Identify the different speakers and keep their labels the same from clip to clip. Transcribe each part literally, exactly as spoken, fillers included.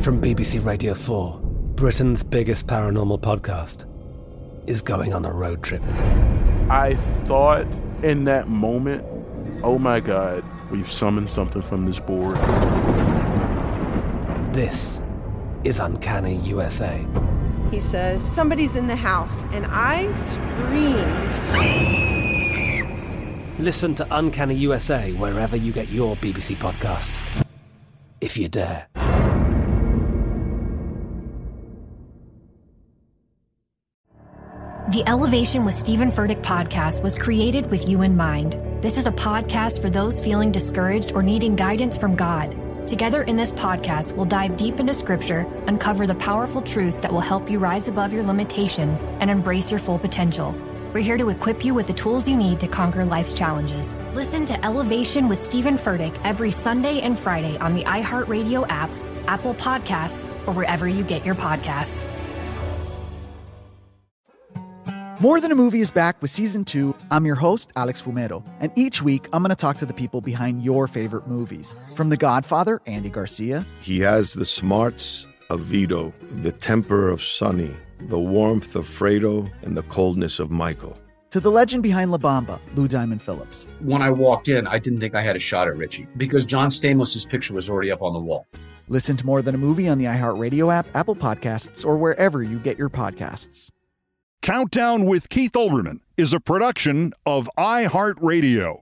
Speaker 1: From B B C Radio four, Britain's biggest paranormal podcast is going on a road trip.
Speaker 2: I thought in that moment, oh my God, we've summoned something from this board.
Speaker 1: This is Uncanny U S A.
Speaker 3: He says, somebody's in the house, and I screamed.
Speaker 1: Listen to Uncanny U S A wherever you get your B B C podcasts, if you dare.
Speaker 4: The Elevation with Stephen Furtick podcast was created with you in mind. This is a podcast for those feeling discouraged or needing guidance from God. Together in this podcast, we'll dive deep into Scripture, uncover the powerful truths that will help you rise above your limitations and embrace your full potential. We're here to equip you with the tools you need to conquer life's challenges. Listen to Elevation with Stephen Furtick every Sunday and Friday on the iHeartRadio app, Apple Podcasts, or wherever you get your podcasts.
Speaker 5: More Than a Movie is back with Season two. I'm your host, Alex Fumero, and each week I'm going to talk to the people behind your favorite movies. From The Godfather, Andy Garcia.
Speaker 6: He has the smarts of Vito, the temper of Sonny, the warmth of Fredo, and the coldness of Michael.
Speaker 5: To the legend behind La Bamba, Lou Diamond Phillips.
Speaker 7: When I walked in, I didn't think I had a shot at Richie because John Stamos' picture was already up on the wall.
Speaker 5: Listen to More Than a Movie on the iHeartRadio app, Apple Podcasts, or wherever you get your podcasts.
Speaker 8: Countdown with Keith Olbermann is a production of iHeartRadio.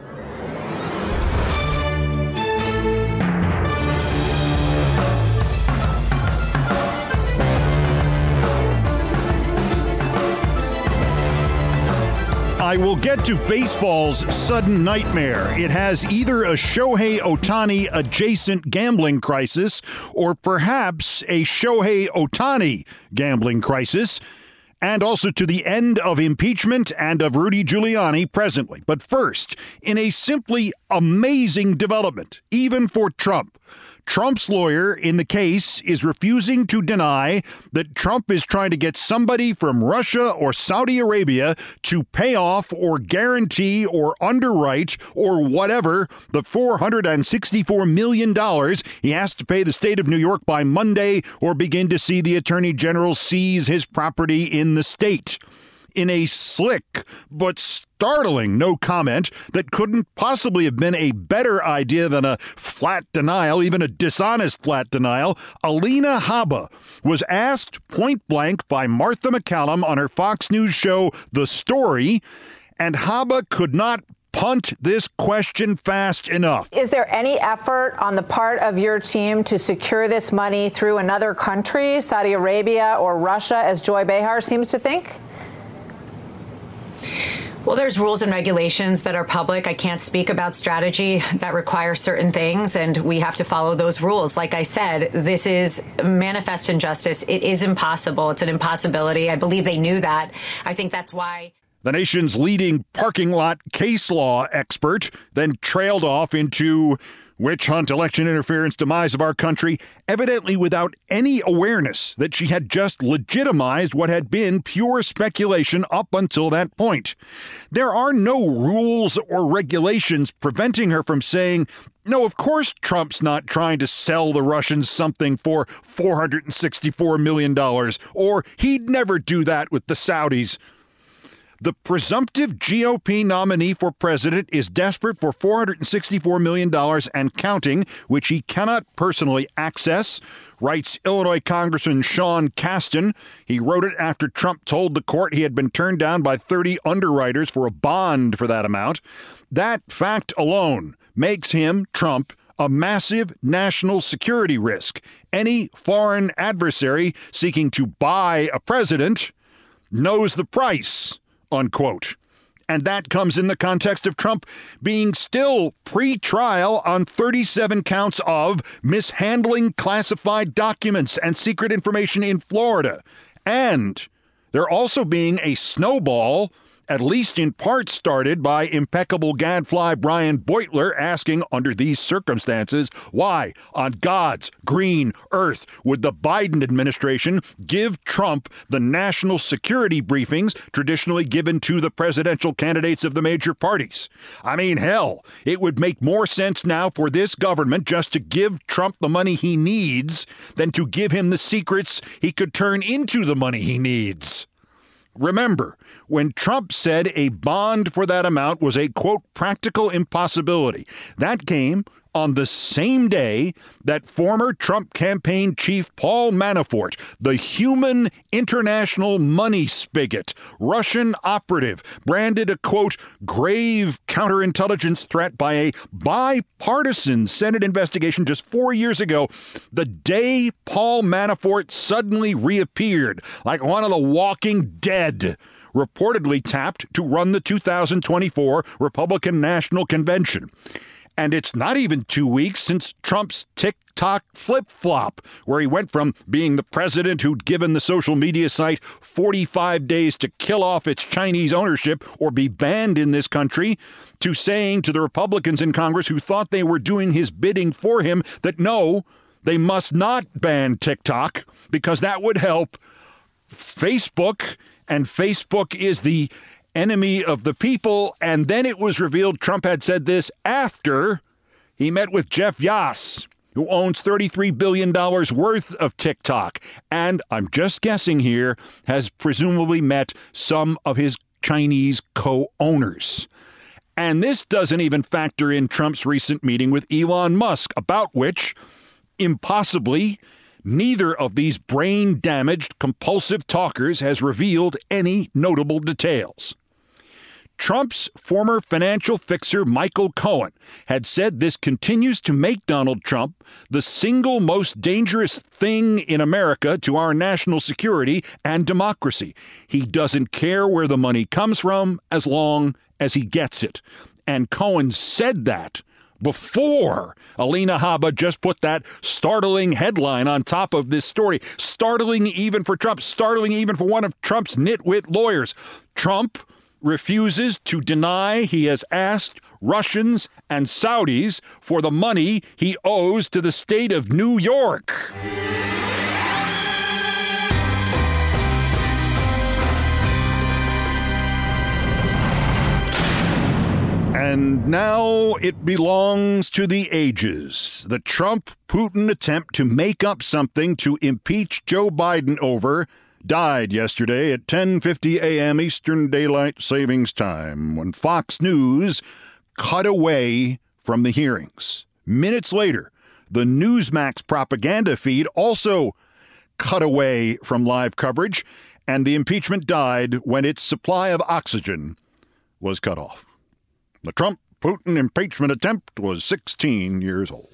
Speaker 8: I will get to baseball's sudden nightmare. It has either a Shohei Ohtani adjacent gambling crisis or perhaps a Shohei Ohtani gambling crisis. And also to the end of impeachment and of Rudy Giuliani presently. But first, in a simply amazing development, even for Trump, Trump's lawyer in the case is refusing to deny that Trump is trying to get somebody from Russia or Saudi Arabia to pay off or guarantee or underwrite or whatever the four hundred sixty-four million dollars he has to pay the state of New York by Monday or begin to see the attorney general seize his property in the state. In a slick but startling no comment that couldn't possibly have been a better idea than a flat denial, even a dishonest flat denial, Alina Habba was asked point blank by Martha McCallum on her Fox News show, The Story, and Habba could not punt this question fast enough.
Speaker 9: Is there any effort on the part of your team to secure this money through another country, Saudi Arabia or Russia, as Joy Behar seems to think?
Speaker 10: Well, there's rules and regulations that are public. I can't speak about strategy that require certain things, and we have to follow those rules. Like I said, this is manifest injustice. It is impossible. It's an impossibility. I believe they knew that. I think that's why.
Speaker 8: The nation's leading parking lot case law expert then trailed off into witch hunt, election interference, demise of our country, evidently without any awareness that she had just legitimized what had been pure speculation up until that point. There are no rules or regulations preventing her from saying, no, of course Trump's not trying to sell the Russians something for four hundred sixty-four million dollars, or he'd never do that with the Saudis. The presumptive G O P nominee for president is desperate for four hundred sixty-four million dollars and counting, which he cannot personally access, writes Illinois Congressman Sean Casten. He wrote it after Trump told the court he had been turned down by thirty underwriters for a bond for that amount. That fact alone makes him, Trump, a massive national security risk. Any foreign adversary seeking to buy a president knows the price. Unquote. And that comes in the context of Trump being still pre-trial on thirty-seven counts of mishandling classified documents and secret information in Florida. And there also being a snowball at least in part started by impeccable gadfly Brian Beutler asking, under these circumstances, why on God's green earth would the Biden administration give Trump the national security briefings traditionally given to the presidential candidates of the major parties? I mean, hell, it would make more sense now for this government just to give Trump the money he needs than to give him the secrets he could turn into the money he needs. Remember, when Trump said a bond for that amount was a, quote, practical impossibility, that came on the same day that former Trump campaign chief Paul Manafort, the human international money spigot, Russian operative, branded a, quote, grave counterintelligence threat by a bipartisan Senate investigation just four years ago, the day Paul Manafort suddenly reappeared like one of the walking dead, reportedly tapped to run the two thousand twenty-four Republican National Convention. And it's not even two weeks since Trump's TikTok flip-flop, where he went from being the president who'd given the social media site forty-five days to kill off its Chinese ownership or be banned in this country, to saying to the Republicans in Congress who thought they were doing his bidding for him that no, they must not ban TikTok because that would help Facebook, and Facebook is the enemy of the people. And then it was revealed Trump had said this after he met with Jeff Yass, who owns thirty-three billion dollars worth of TikTok. And I'm just guessing here, has presumably met some of his Chinese co-owners. And this doesn't even factor in Trump's recent meeting with Elon Musk, about which, impossibly, neither of these brain-damaged, compulsive talkers has revealed any notable details. Trump's former financial fixer Michael Cohen had said this continues to make Donald Trump the single most dangerous thing in America to our national security and democracy. He doesn't care where the money comes from as long as he gets it. And Cohen said that before Alina Habba just put that startling headline on top of this story. Startling even for Trump, startling even for one of Trump's nitwit lawyers. Trump refuses to deny he has asked Russians and Saudis for the money he owes to the state of New York. And now it belongs to the ages. The Trump-Putin attempt to make up something to impeach Joe Biden over died yesterday at ten fifty a.m. Eastern Daylight Savings Time when Fox News cut away from the hearings. Minutes later, the Newsmax propaganda feed also cut away from live coverage, and the impeachment died when its supply of oxygen was cut off. The Trump-Putin impeachment attempt was sixteen years old.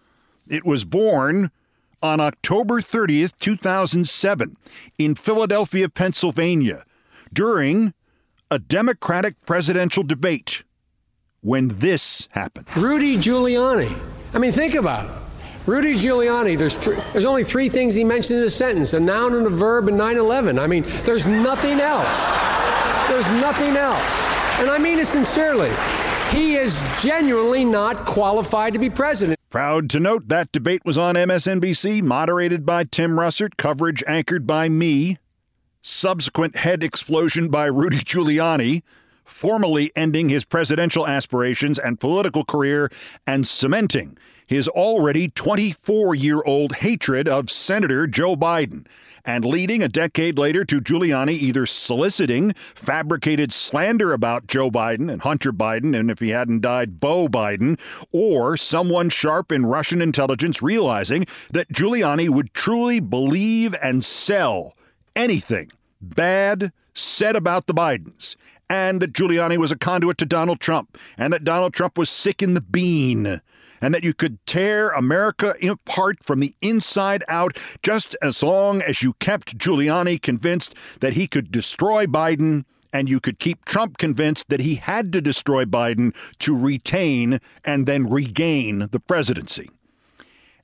Speaker 8: It was born on October thirtieth, two thousand seven, in Philadelphia, Pennsylvania, during a Democratic presidential debate, when this happened.
Speaker 11: Rudy Giuliani. I mean, think about it. Rudy Giuliani, there's three, there's only three things he mentioned in a sentence, a noun and a verb and nine eleven. I mean, there's nothing else. There's nothing else. And I mean it sincerely. He is genuinely not qualified to be president.
Speaker 8: Proud to note that debate was on M S N B C, moderated by Tim Russert, coverage anchored by me. Subsequent head explosion by Rudy Giuliani, formally ending his presidential aspirations and political career and cementing his already twenty-four-year-old hatred of Senator Joe Biden, and leading a decade later to Giuliani either soliciting fabricated slander about Joe Biden and Hunter Biden, and if he hadn't died, Beau Biden, or someone sharp in Russian intelligence realizing that Giuliani would truly believe and sell anything bad said about the Bidens, and that Giuliani was a conduit to Donald Trump, and that Donald Trump was sick in the bean, and that you could tear America apart from the inside out just as long as you kept Giuliani convinced that he could destroy Biden, and you could keep Trump convinced that he had to destroy Biden to retain and then regain the presidency.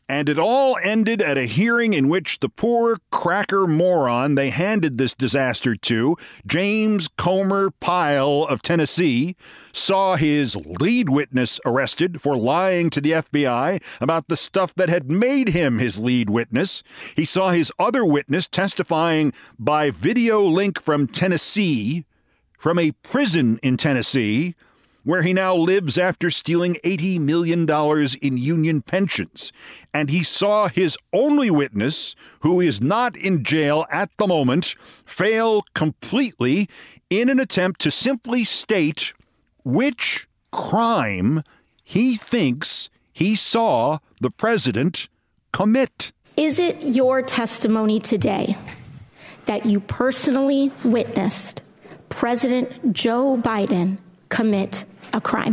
Speaker 8: And it all ended at a hearing in which the poor cracker moron they handed this disaster to, James Comer Pyle of Tennessee, saw his lead witness arrested for lying to the F B I about the stuff that had made him his lead witness. He saw his other witness testifying by video link from Tennessee, from a prison in Tennessee, where he now lives after stealing eighty million dollars in union pensions. And he saw his only witness, who is not in jail at the moment, fail completely in an attempt to simply state which crime he thinks he saw the president commit.
Speaker 12: Is it your testimony today that you personally witnessed President Joe Biden commit a crime?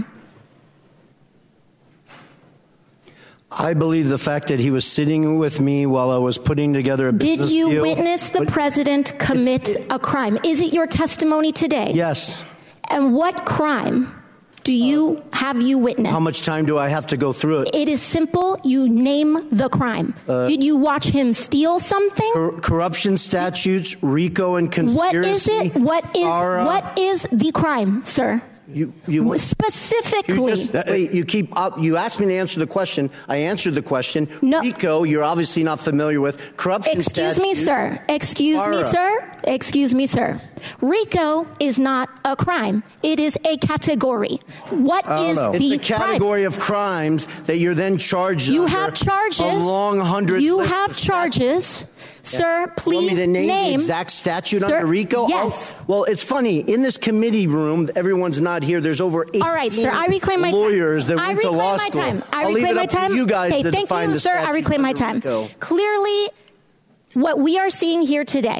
Speaker 13: I believe the fact that he was sitting with me while I was putting together a business
Speaker 12: Did you
Speaker 13: deal,
Speaker 12: witness the president commit
Speaker 13: it,
Speaker 12: a crime? Is it your testimony today?
Speaker 13: Yes.
Speaker 12: And what crime do you have you witnessed?
Speaker 13: How much time do I have to go through it?
Speaker 12: It is simple. You name the crime. Uh, Did you watch him steal something?
Speaker 13: Cor- corruption statutes, RICO, and conspiracy.
Speaker 12: What is it? What is
Speaker 13: are, uh,
Speaker 12: what is the crime, sir?
Speaker 13: You, you
Speaker 12: specifically.
Speaker 13: You just, wait, you keep up. You asked me to answer the question. I answered the question.
Speaker 12: No.
Speaker 13: RICO, you're obviously not familiar with. Corruption
Speaker 12: Excuse
Speaker 13: statute,
Speaker 12: me, sir. Excuse
Speaker 13: are,
Speaker 12: me, sir. Excuse me, sir. RICO is not a crime. It is a category. What is
Speaker 13: know.
Speaker 12: the
Speaker 13: It's a category
Speaker 12: crime?
Speaker 13: of crimes that you're then charged
Speaker 12: You
Speaker 13: under
Speaker 12: have charges.
Speaker 13: A long hundred.
Speaker 12: You have charges. Sir, please
Speaker 13: you want me to name,
Speaker 12: name
Speaker 13: the exact statute
Speaker 12: sir,
Speaker 13: under RICO?
Speaker 12: Yes.
Speaker 13: Oh, well, it's funny. In this committee room, everyone's not here. There's over eighteen
Speaker 12: All right, sir. I reclaim my
Speaker 13: lawyers
Speaker 12: time.
Speaker 13: that
Speaker 12: I
Speaker 13: went to
Speaker 12: reclaim
Speaker 13: law
Speaker 12: my
Speaker 13: school.
Speaker 12: time. I
Speaker 13: I'll leave
Speaker 12: reclaim
Speaker 13: it
Speaker 12: my
Speaker 13: up to
Speaker 12: time.
Speaker 13: you guys
Speaker 12: okay,
Speaker 13: to
Speaker 12: thank
Speaker 13: define
Speaker 12: you,
Speaker 13: the
Speaker 12: sir. I
Speaker 13: statute
Speaker 12: reclaim my
Speaker 13: under
Speaker 12: time.
Speaker 13: RICO.
Speaker 12: Clearly, what we are seeing here today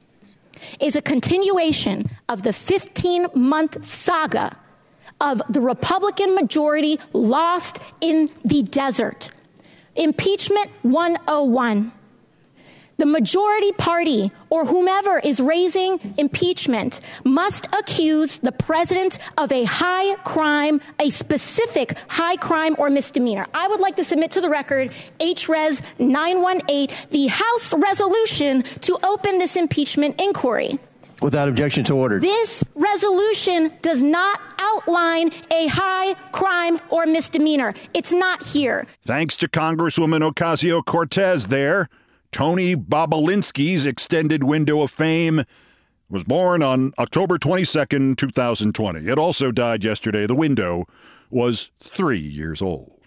Speaker 12: is a continuation of the fifteen-month saga of the Republican majority lost in the desert. Impeachment one oh one. The majority party, or whomever is raising impeachment, must accuse the president of a high crime, a specific high crime or misdemeanor. I would like to submit to the record H Res nine one eight, the House resolution to open this impeachment inquiry.
Speaker 13: Without objection to order.
Speaker 12: This resolution does not outline a high crime or misdemeanor. It's not here.
Speaker 8: Thanks to Congresswoman Ocasio-Cortez there. Tony Bobulinski's extended window of fame was born on October twenty-second, two thousand twenty. It also died yesterday. The window was three years old.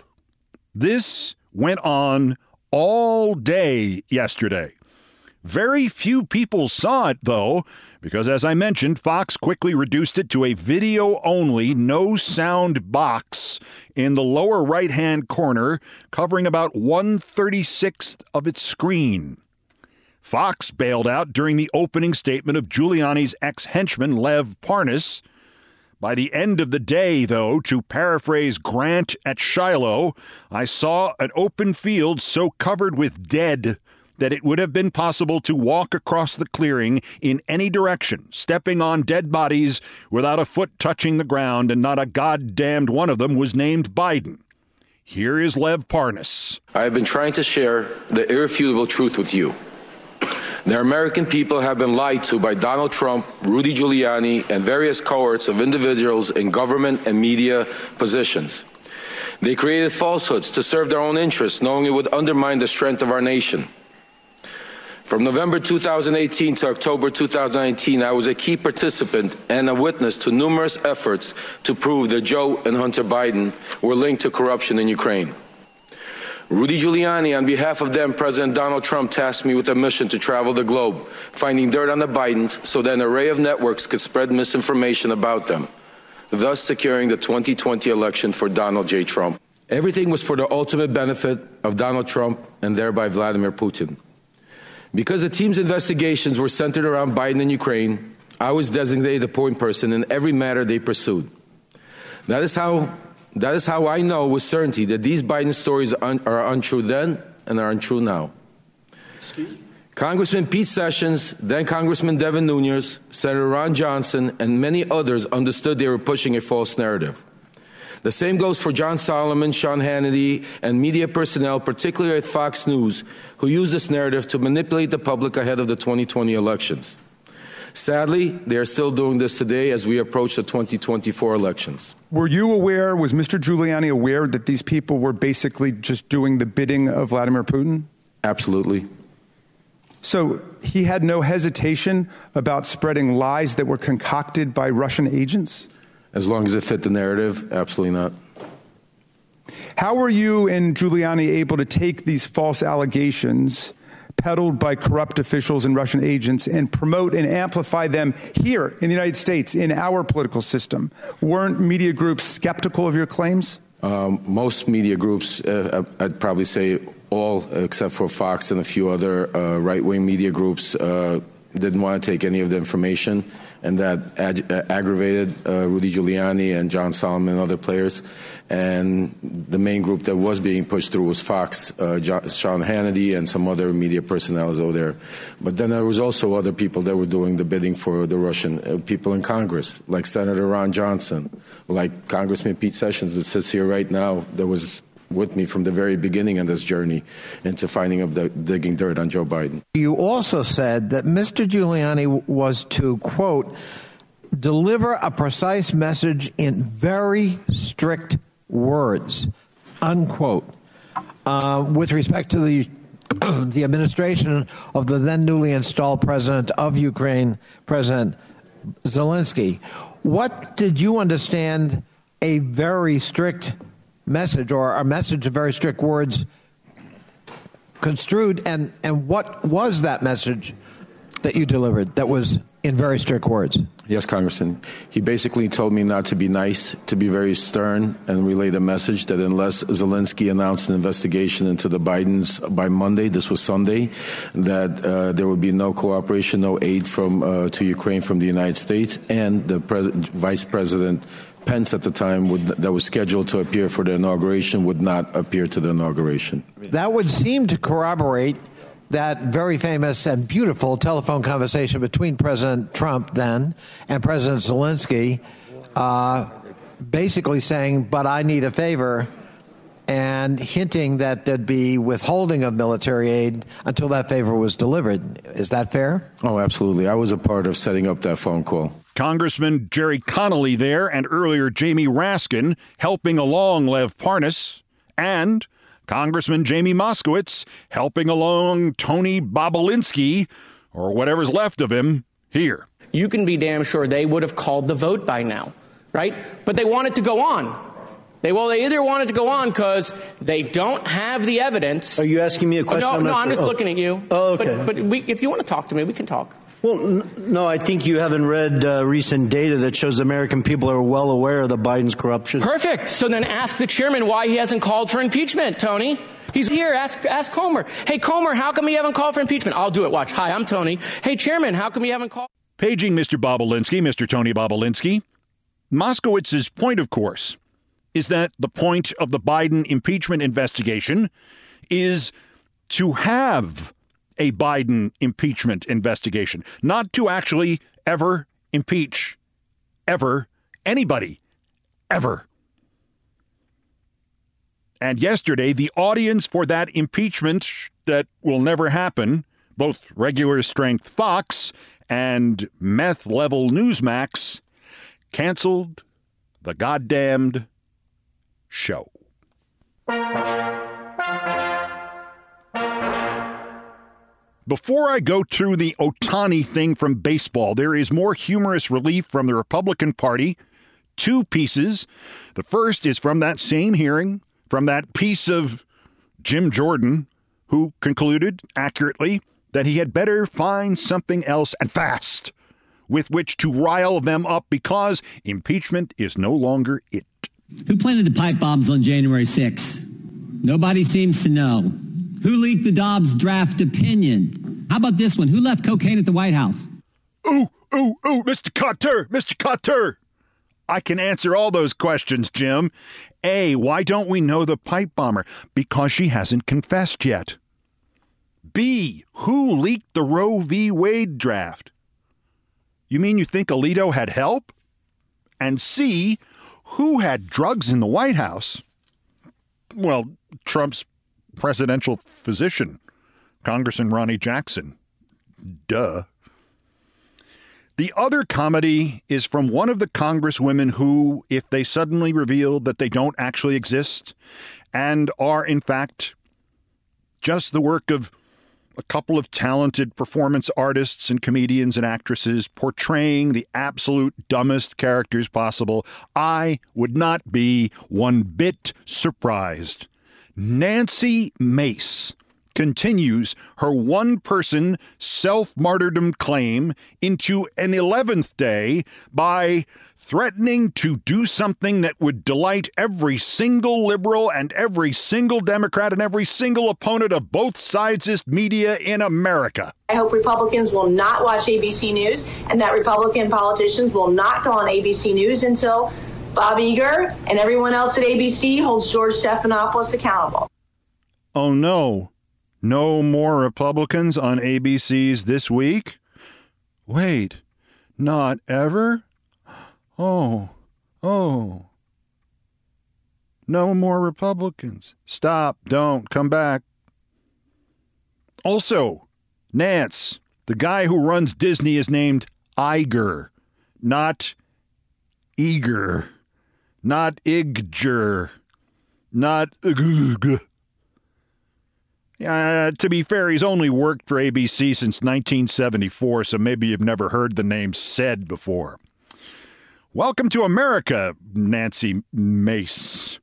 Speaker 8: This went on all day yesterday. Very few people saw it, though, because, as I mentioned, Fox quickly reduced it to a video-only, no-sound box in the lower right-hand corner, covering about one thirty-sixth of its screen. Fox bailed out during the opening statement of Giuliani's ex-henchman, Lev Parnas. By the end of the day, though, to paraphrase Grant at Shiloh, I saw an open field so covered with dead that it would have been possible to walk across the clearing in any direction, stepping on dead bodies without a foot touching the ground, and not a goddamned one of them was named Biden. Here is Lev Parnas.
Speaker 14: I have been trying to share the irrefutable truth with you. The American people have been lied to by Donald Trump, Rudy Giuliani, and various cohorts of individuals in government and media positions. They created falsehoods to serve their own interests, knowing it would undermine the strength of our nation. From November two thousand eighteen to October two thousand nineteen, I was a key participant and a witness to numerous efforts to prove that Joe and Hunter Biden were linked to corruption in Ukraine. Rudy Giuliani, on behalf of then President Donald Trump, tasked me with a mission to travel the globe, finding dirt on the Bidens so that an array of networks could spread misinformation about them, thus securing the twenty twenty election for Donald J. Trump. Everything was for the ultimate benefit of Donald Trump and thereby Vladimir Putin. Because the team's investigations were centered around Biden and Ukraine, I was designated the point person in every matter they pursued. That is how, that is how I know with certainty that these Biden stories are, un, are untrue then and are untrue now. Congressman Pete Sessions, then Congressman Devin Nunes, Senator Ron Johnson, and many others understood they were pushing a false narrative. The same goes for John Solomon, Sean Hannity, and media personnel, particularly at Fox News, who use this narrative to manipulate the public ahead of the twenty twenty elections. Sadly, they are still doing this today as we approach the twenty twenty-four elections.
Speaker 15: Were you aware, was Mister Giuliani aware that these people were basically just doing the bidding of Vladimir Putin?
Speaker 14: Absolutely.
Speaker 15: So he had no hesitation about spreading lies that were concocted by Russian agents?
Speaker 14: As long as it fit the narrative, absolutely not.
Speaker 15: How were you and Giuliani able to take these false allegations peddled by corrupt officials and Russian agents and promote and amplify them here in the United States, in our political system? Weren't media groups skeptical of your claims?
Speaker 14: Um, most media groups, uh, I'd probably say all except for Fox and a few other uh, right-wing media groups, uh, didn't want to take any of the information, and that ag- uh, aggravated uh, Rudy Giuliani and John Solomon and other players. And the main group that was being pushed through was Fox, uh, John, Sean Hannity, and some other media personnel over there. But then there was also other people that were doing the bidding for the Russian uh, people in Congress, like Senator Ron Johnson, like Congressman Pete Sessions that sits here right now, that was with me from the very beginning in this journey into finding up the digging dirt on Joe Biden.
Speaker 16: You also said that Mister Giuliani was to, quote, deliver a precise message in very strict words, unquote, uh, with respect to the the administration of the then newly installed president of Ukraine, President Zelensky. What did you understand a very strict message, or a message of very strict words, construed, and, and what was that message that you delivered that was in very strict words?
Speaker 14: Yes, Congressman. He basically told me not to be nice, to be very stern, and relay the message that unless Zelensky announced an investigation into the Bidens by Monday, this was Sunday, that uh, there would be no cooperation, no aid from uh, to Ukraine from the United States, and the pres- Vice President Pence at the time would, that was scheduled to appear for the inauguration would not appear to the inauguration.
Speaker 16: That would seem to corroborate that very famous and beautiful telephone conversation between President Trump then and President Zelensky, uh, basically saying, but I need a favor, and hinting that there'd be withholding of military aid until that favor was delivered. Is that fair?
Speaker 14: Oh, absolutely. I was a part of setting up that phone call.
Speaker 8: Congressman Jerry Connolly there, and earlier Jamie Raskin helping along Lev Parnas, and Congressman Jamie Moskowitz helping along Tony Bobulinski, or whatever's left of him, here.
Speaker 17: You can be damn sure they would have called the vote by now, right? But they wanted to go on. They well, they either wanted to go on because they don't have the evidence.
Speaker 13: Are you asking me a question?
Speaker 17: Oh, no,
Speaker 13: I'm,
Speaker 17: no, I'm just
Speaker 13: oh.
Speaker 17: looking at you.
Speaker 13: Oh, okay.
Speaker 17: But, but we, if you want to talk to me, we can talk.
Speaker 13: Well, n- no, I think you haven't read uh, recent data that shows American people are well aware of the Biden's corruption.
Speaker 17: Perfect. So then ask the chairman why he hasn't called for impeachment, Tony. He's here. Ask ask Comer. Hey, Comer, how come you haven't called for impeachment? I'll do it. Watch. Hi, I'm Tony. Hey, Chairman, how come you haven't called?
Speaker 8: Paging Mister Bobulinski, Mister Tony Bobulinski. Moskowitz's point, of course, is that the point of the Biden impeachment investigation is to have a Biden impeachment investigation, not to actually ever impeach, ever, anybody, ever. And yesterday, the audience for that impeachment that will never happen, both regular strength Fox and meth level Newsmax, canceled the goddamned show. Before I go through the Ohtani thing from baseball, there is more humorous relief from the Republican Party. Two pieces. The first is from that same hearing, from that piece of Jim Jordan, who concluded accurately that he had better find something else, and fast, with which to rile them up because impeachment is no longer it.
Speaker 18: Who planted the pipe bombs on January sixth? Nobody seems to know. Who leaked the Dobbs draft opinion? How about this one? Who left cocaine at the White House?
Speaker 8: Ooh, ooh, ooh, Mister Cotter, Mister Cotter. I can answer all those questions, Jim. A, why don't we know the pipe bomber? Because she hasn't confessed yet. B, who leaked the Roe v. Wade draft? You mean you think Alito had help? And C, Who had drugs in the White House? Well, Trump's presidential physician, Congressman Ronnie Jackson. Duh. The other comedy is from one of the congresswomen who, if they suddenly reveal that they don't actually exist and are, in fact, just the work of a couple of talented performance artists and comedians and actresses portraying the absolute dumbest characters possible, I would not be one bit surprised. Nancy Mace continues her one-person self-martyrdom claim into an eleventh day by threatening to do something that would delight every single liberal and every single Democrat and every single opponent of both sides' media in America.
Speaker 19: I hope Republicans will not watch A B C News and that Republican politicians will not go on A B C News until Bob Iger and everyone else at A B C holds George Stephanopoulos accountable.
Speaker 8: Oh, no. No more Republicans on A B C's This Week? Wait, not ever? Oh, oh. No more Republicans. Stop, don't, come back. Also, Nance, the guy who runs Disney is named Iger, not Eager, not Igger, not Ugg. Uh, to be fair, he's only worked for A B C since nineteen seventy-four, so maybe you've never heard the name said before. Welcome to America, Nancy Mace.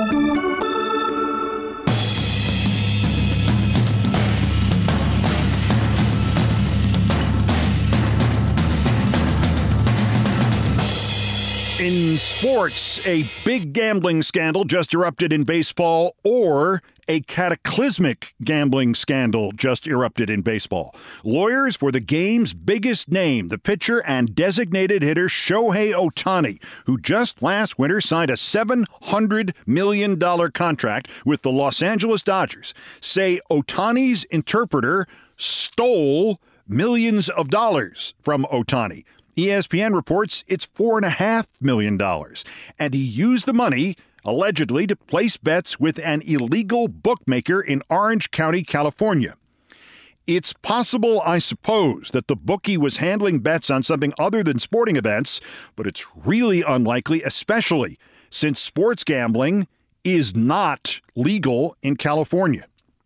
Speaker 8: In sports, a big gambling scandal just erupted in baseball, or a cataclysmic gambling scandal just erupted in baseball. Lawyers for the game's biggest name, the pitcher and designated hitter Shohei Ohtani, who just last winter signed a seven hundred million dollars contract with the Los Angeles Dodgers, say Ohtani's interpreter stole millions of dollars from Ohtani. E S P N reports it's four and a half million dollars, and he used the money allegedly to place bets with an illegal bookmaker in Orange County, California. It's possible, I suppose, that the bookie was handling bets on something other than sporting events, but it's really unlikely, especially since sports gambling is not legal in California.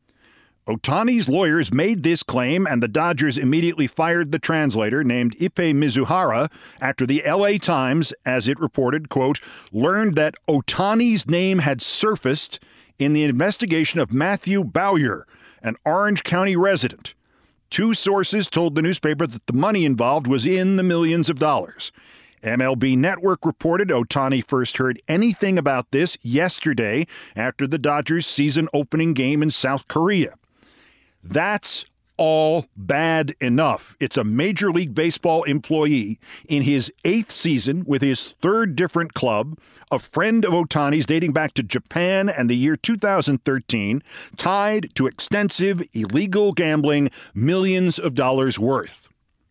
Speaker 8: Ohtani's lawyers made this claim, and the Dodgers immediately fired the translator named Ippei Mizuhara after the L A Times, as it reported, quote, learned that Ohtani's name had surfaced in the investigation of Matthew Bowyer, an Orange County resident. Two sources told the newspaper that the money involved was in the millions of dollars. M L B Network reported Ohtani first heard anything about this yesterday after the Dodgers' season-opening game in South Korea. That's all bad enough. It's a Major League Baseball employee in his eighth season with his third different club, a friend of Ohtani's dating back to Japan and the year two thousand thirteen, tied to extensive illegal gambling, millions of dollars worth.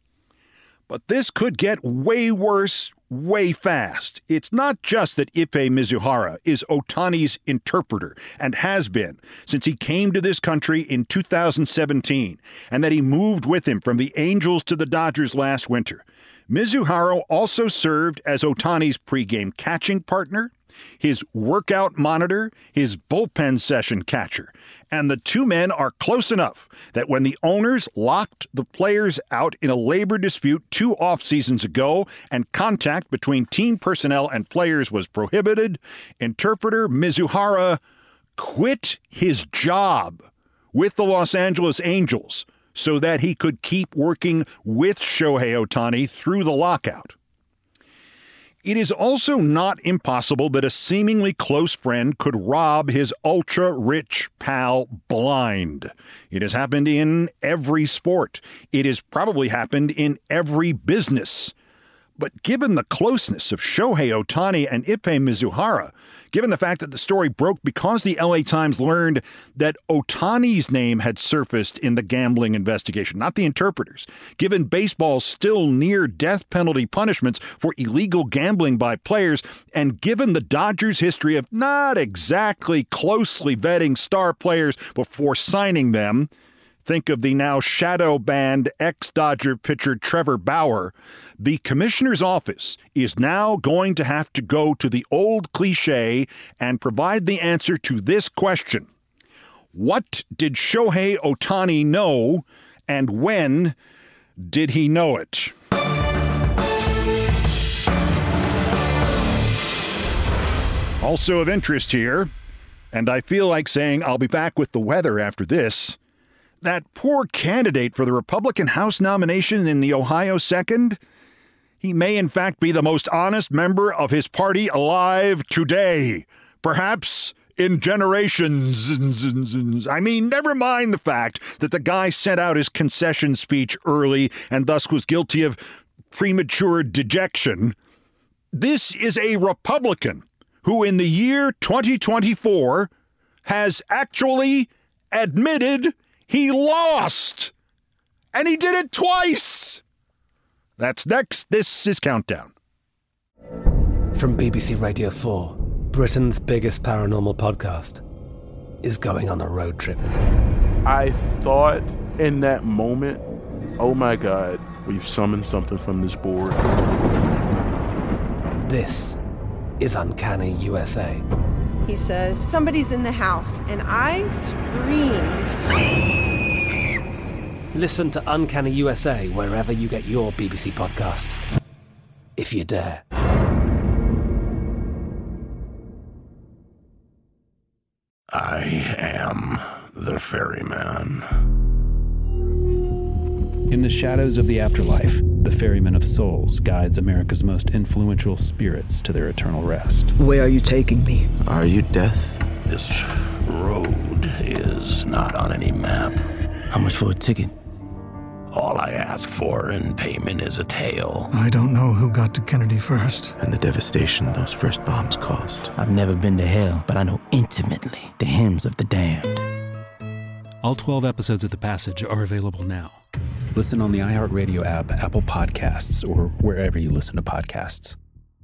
Speaker 8: But this could get way worse way fast. It's not just that Ippei Mizuhara is Ohtani's interpreter and has been since he came to this country in two thousand seventeen, and that he moved with him from the Angels to the Dodgers last winter. Mizuhara also served as Ohtani's pregame catching partner, his workout monitor, his bullpen session catcher. And the two men are close enough that when the owners locked the players out in a labor dispute two off-seasons ago and contact between team personnel and players was prohibited, interpreter Mizuhara quit his job with the Los Angeles Angels so that he could keep working with Shohei Ohtani through the lockout. It is also not impossible that a seemingly close friend could rob his ultra-rich pal blind. It has happened in every sport. It has probably happened in every business. But given the closeness of Shohei Ohtani and Ippei Mizuhara, given the fact that the story broke because the L A Times learned that Ohtani's name had surfaced in the gambling investigation, not the interpreters. Given baseball's still near death penalty punishments for illegal gambling by players, and given the Dodgers' history of not exactly closely vetting star players before signing them, think of the now shadow-banned ex-Dodger pitcher Trevor Bauer, the commissioner's office is now going to have to go to the old cliche and provide the answer to this question. What did Shohei Ohtani know, and when did he know it? Also of interest here, and I feel like saying I'll be back with the weather after this, that poor candidate for the Republican House nomination in the Ohio second, he may in fact be the most honest member of his party alive today. Perhaps in generations. I mean, never mind the fact that the guy sent out his concession speech early and thus was guilty of premature dejection. This is a Republican who in the year twenty twenty-four has actually admitted he lost. And he did it twice. That's next. This is Countdown.
Speaker 1: From B B C Radio four, Britain's biggest paranormal podcast is going on a road trip.
Speaker 2: I thought in that moment, oh my God, we've summoned something from this board.
Speaker 1: This is Uncanny U S A.
Speaker 3: He says, somebody's in the house, and I screamed.
Speaker 1: Listen to Uncanny U S A wherever you get your B B C podcasts, if you dare.
Speaker 6: I am the ferryman.
Speaker 20: In the shadows of the afterlife, the Ferryman of Souls guides America's most influential spirits to their eternal rest.
Speaker 21: Where are you taking me?
Speaker 6: Are you death? This road is not on any map.
Speaker 21: How much for a ticket?
Speaker 6: All I ask for in payment is a tale.
Speaker 22: I don't know who got to Kennedy first.
Speaker 6: And the devastation those first bombs caused.
Speaker 21: I've never been to hell, but I know intimately the hymns of the damned.
Speaker 20: All twelve episodes of The Passage are available now. Listen on the iHeartRadio app, Apple Podcasts, or wherever you listen to podcasts.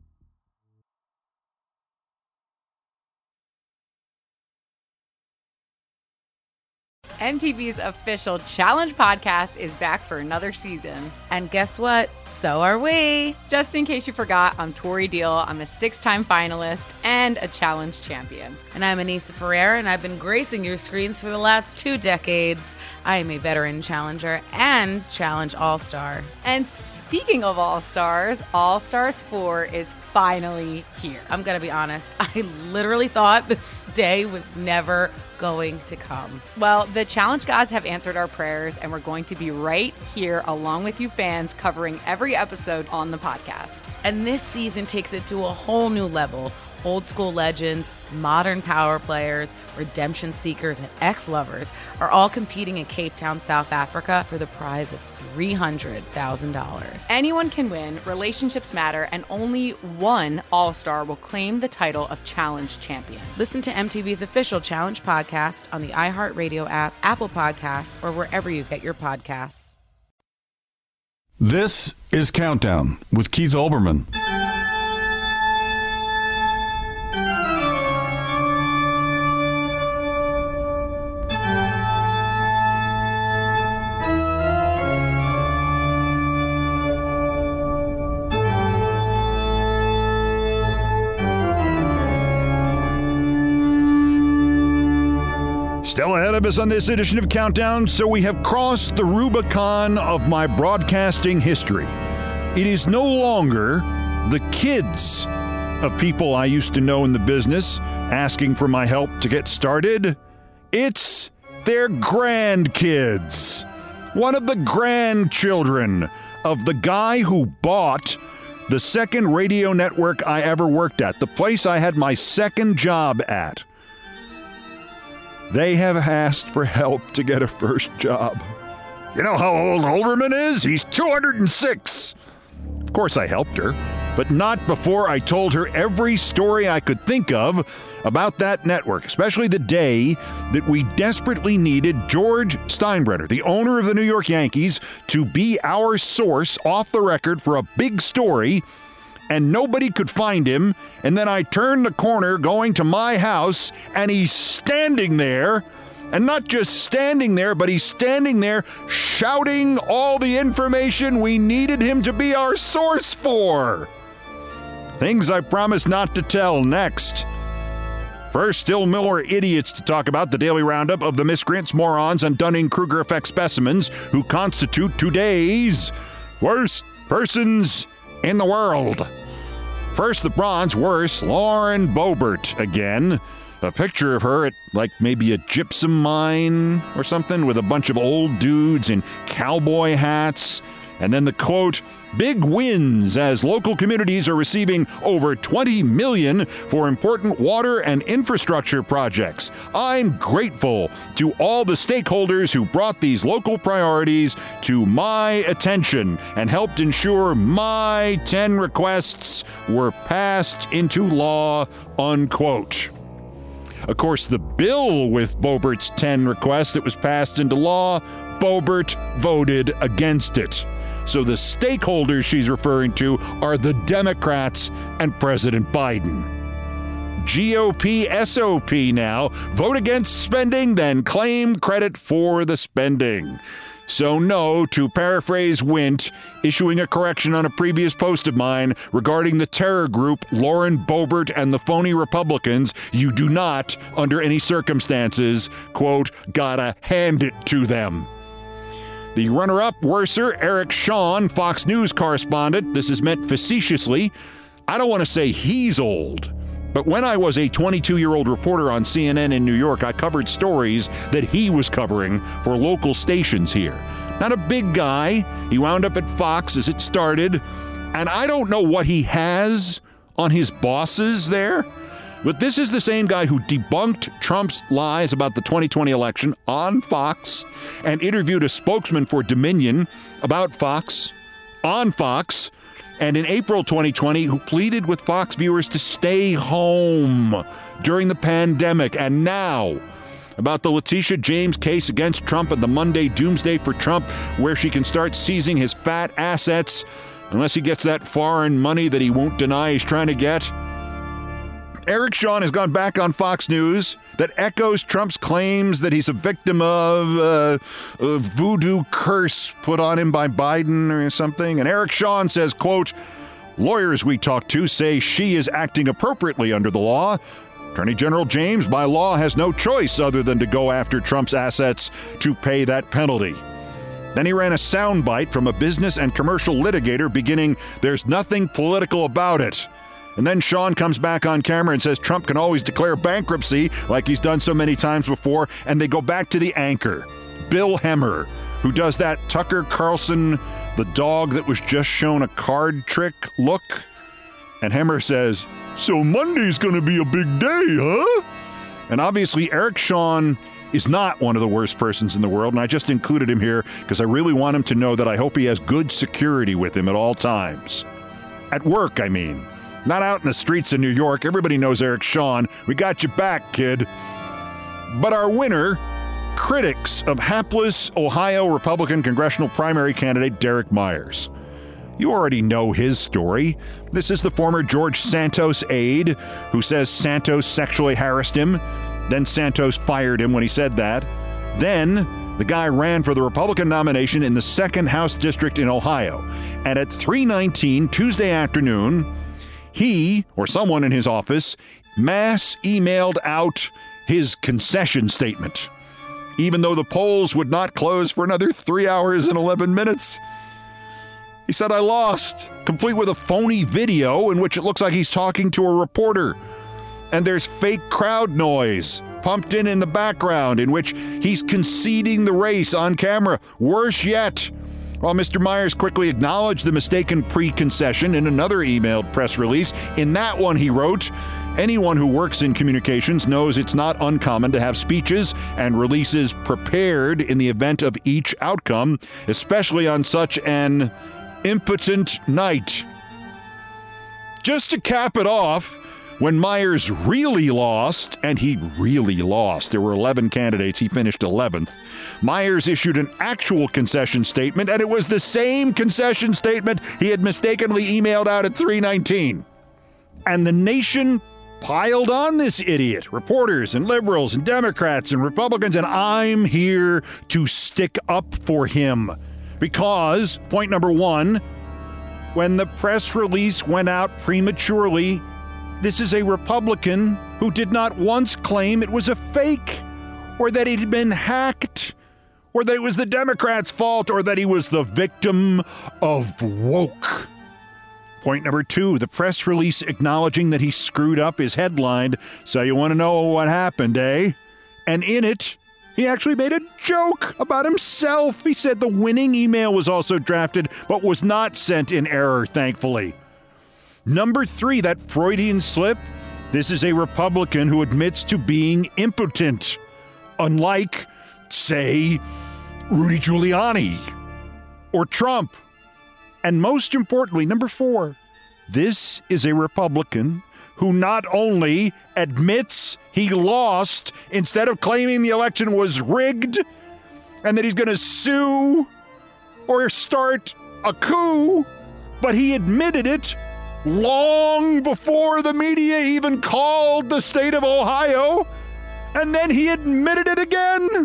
Speaker 23: M T V's official Challenge podcast is back for another season.
Speaker 24: And guess what? So are we.
Speaker 23: Just in case you forgot, I'm Tori Deal. I'm a six-time finalist and a Challenge champion.
Speaker 24: And I'm Anissa Ferreira, and I've been gracing your screens for the last two decades. I am a veteran challenger and Challenge All-Star.
Speaker 23: And speaking of All-Stars, All-Stars four is finally here.
Speaker 24: I'm going to be honest. I literally thought this day was never going to come.
Speaker 23: Well, the Challenge gods have answered our prayers, and we're going to be right here along with you fans covering every episode on the podcast.
Speaker 24: And this season takes it to a whole new level. Old school legends, modern power players, redemption seekers, and ex-lovers are all competing in Cape Town, South Africa for the prize of three hundred thousand dollars.
Speaker 23: Anyone can win, relationships matter, and only one All-Star will claim the title of Challenge champion.
Speaker 24: Listen to M T V's official Challenge podcast on the iHeartRadio app, Apple Podcasts, or wherever you get your podcasts.
Speaker 8: This is Countdown with Keith Olbermann. Still ahead of us on this edition of Countdown, so we have crossed the Rubicon of my broadcasting history. It is no longer the kids of people I used to know in the business asking for my help to get started. It's their grandkids. One of the grandchildren of the guy who bought the second radio network I ever worked at, the place I had my second job at. They have asked for help to get a first job. You know how old Olbermann is? He's two hundred six. Of course I helped her, but not before I told her every story I could think of about that network, especially the day that we desperately needed George Steinbrenner, the owner of the New York Yankees, to be our source off the record for a big story, and nobody could find him. And then I turned the corner going to my house, and he's standing there. And not just standing there, but he's standing there shouting all the information we needed him to be our source for. Things I promise not to tell next. First, still more idiots to talk about the daily roundup of the miscreants, morons, and Dunning-Kruger effect specimens who constitute today's worst persons in the world. First, the bronze worst, Lauren Boebert again. A picture of her at, like, maybe a gypsum mine or something with a bunch of old dudes in cowboy hats. And then the quote, big wins as local communities are receiving over twenty million dollars for important water and infrastructure projects. I'm grateful to all the stakeholders who brought these local priorities to my attention and helped ensure my ten requests were passed into law, unquote. Of course, the bill with Boebert's ten requests that was passed into law, Boebert voted against it. So the stakeholders she's referring to are the Democrats and President Biden. G O P S O P now. Vote against spending, then claim credit for the spending. So no, to paraphrase Wint, issuing a correction on a previous post of mine regarding the terror group Lauren Boebert and the phony Republicans, you do not, under any circumstances, quote, gotta hand it to them. The runner-up, worser, Eric Shawn, Fox News correspondent, this is meant facetiously. I don't want to say he's old, but when I was a twenty-two-year-old reporter on C N N in New York, I covered stories that he was covering for local stations here. Not a big guy. He wound up at Fox as it started, and I don't know what he has on his bosses there, but this is the same guy who debunked Trump's lies about the twenty twenty election on Fox and interviewed a spokesman for Dominion about Fox on Fox, and in April twenty twenty, who pleaded with Fox viewers to stay home during the pandemic. And now, about the Letitia James case against Trump and the Monday doomsday for Trump, where she can start seizing his fat assets unless he gets that foreign money that he won't deny he's trying to get. Eric Shawn has gone back on Fox News that echoes Trump's claims that he's a victim of uh, a voodoo curse put on him by Biden or something. And Eric Shawn says, quote, lawyers we talked to say she is acting appropriately under the law. Attorney General James, by law, has no choice other than to go after Trump's assets to pay that penalty. Then he ran a soundbite from a business and commercial litigator beginning, there's nothing political about it. And then Shawn comes back on camera and says Trump can always declare bankruptcy like he's done so many times before. And they go back to the anchor, Bill Hemmer, who does that Tucker Carlson, the dog that was just shown a card trick look. And Hemmer says, so Monday's going to be a big day, huh? And obviously Eric Shawn is not one of the worst persons in the world. And I just included him here because I really want him to know that I hope he has good security with him at all times. At work, I mean. Not out in the streets of New York. Everybody knows Eric Shawn. We got you back, kid. But our winner, critics of hapless Ohio Republican congressional primary candidate Derek Myers. You already know his story. This is the former George Santos aide who says Santos sexually harassed him. Then Santos fired him when he said that. Then the guy ran for the Republican nomination in the second House district in Ohio. And at three nineteen Tuesday afternoon, he, or someone in his office, mass emailed out his concession statement, even though the polls would not close for another three hours and eleven minutes. He said, I lost, complete with a phony video in which it looks like he's talking to a reporter. And there's fake crowd noise pumped in in the background in which he's conceding the race on camera. Worse yet, while Mister Myers quickly acknowledged the mistaken pre-concession in another emailed press release, in that one he wrote, anyone who works in communications knows it's not uncommon to have speeches and releases prepared in the event of each outcome, especially on such an impotent night. just to cap it off, when Myers really lost, and he really lost, there were eleven candidates, he finished eleventh, Myers issued an actual concession statement, and it was the same concession statement he had mistakenly emailed out at three nineteen. And the nation piled on this idiot, reporters and liberals and Democrats and Republicans, and I'm here to stick up for him. Because, point number one, when the press release went out prematurely, this is a Republican who did not once claim it was a fake, or that he'd been hacked, or that it was the Democrats' fault, or that he was the victim of woke. Point number two, the press release acknowledging that he screwed up is headlined, "So you want to know what happened, eh?" And in it, he actually made a joke about himself. He said the winning email was also drafted, but was not sent in error, thankfully. Number three, that Freudian slip. This is a Republican who admits to being impotent, unlike, say, Rudy Giuliani or Trump. And most importantly, number four, this is a Republican who not only admits he lost instead of claiming the election was rigged and that he's going to sue or start a coup, but he admitted it long before the media even called the state of Ohio, and then he admitted it again.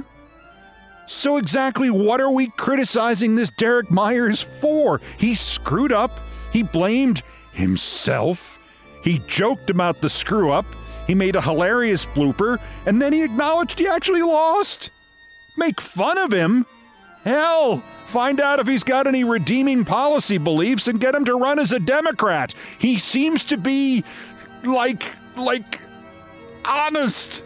Speaker 8: So exactly what are we criticizing this Derek Myers for? He screwed up. He blamed himself. He joked about the screw-up. He made a hilarious blooper, and then he acknowledged he actually lost. Make fun of him? Hell, find out if he's got any redeeming policy beliefs and get him to run as a Democrat. He seems to be, like, like, honest.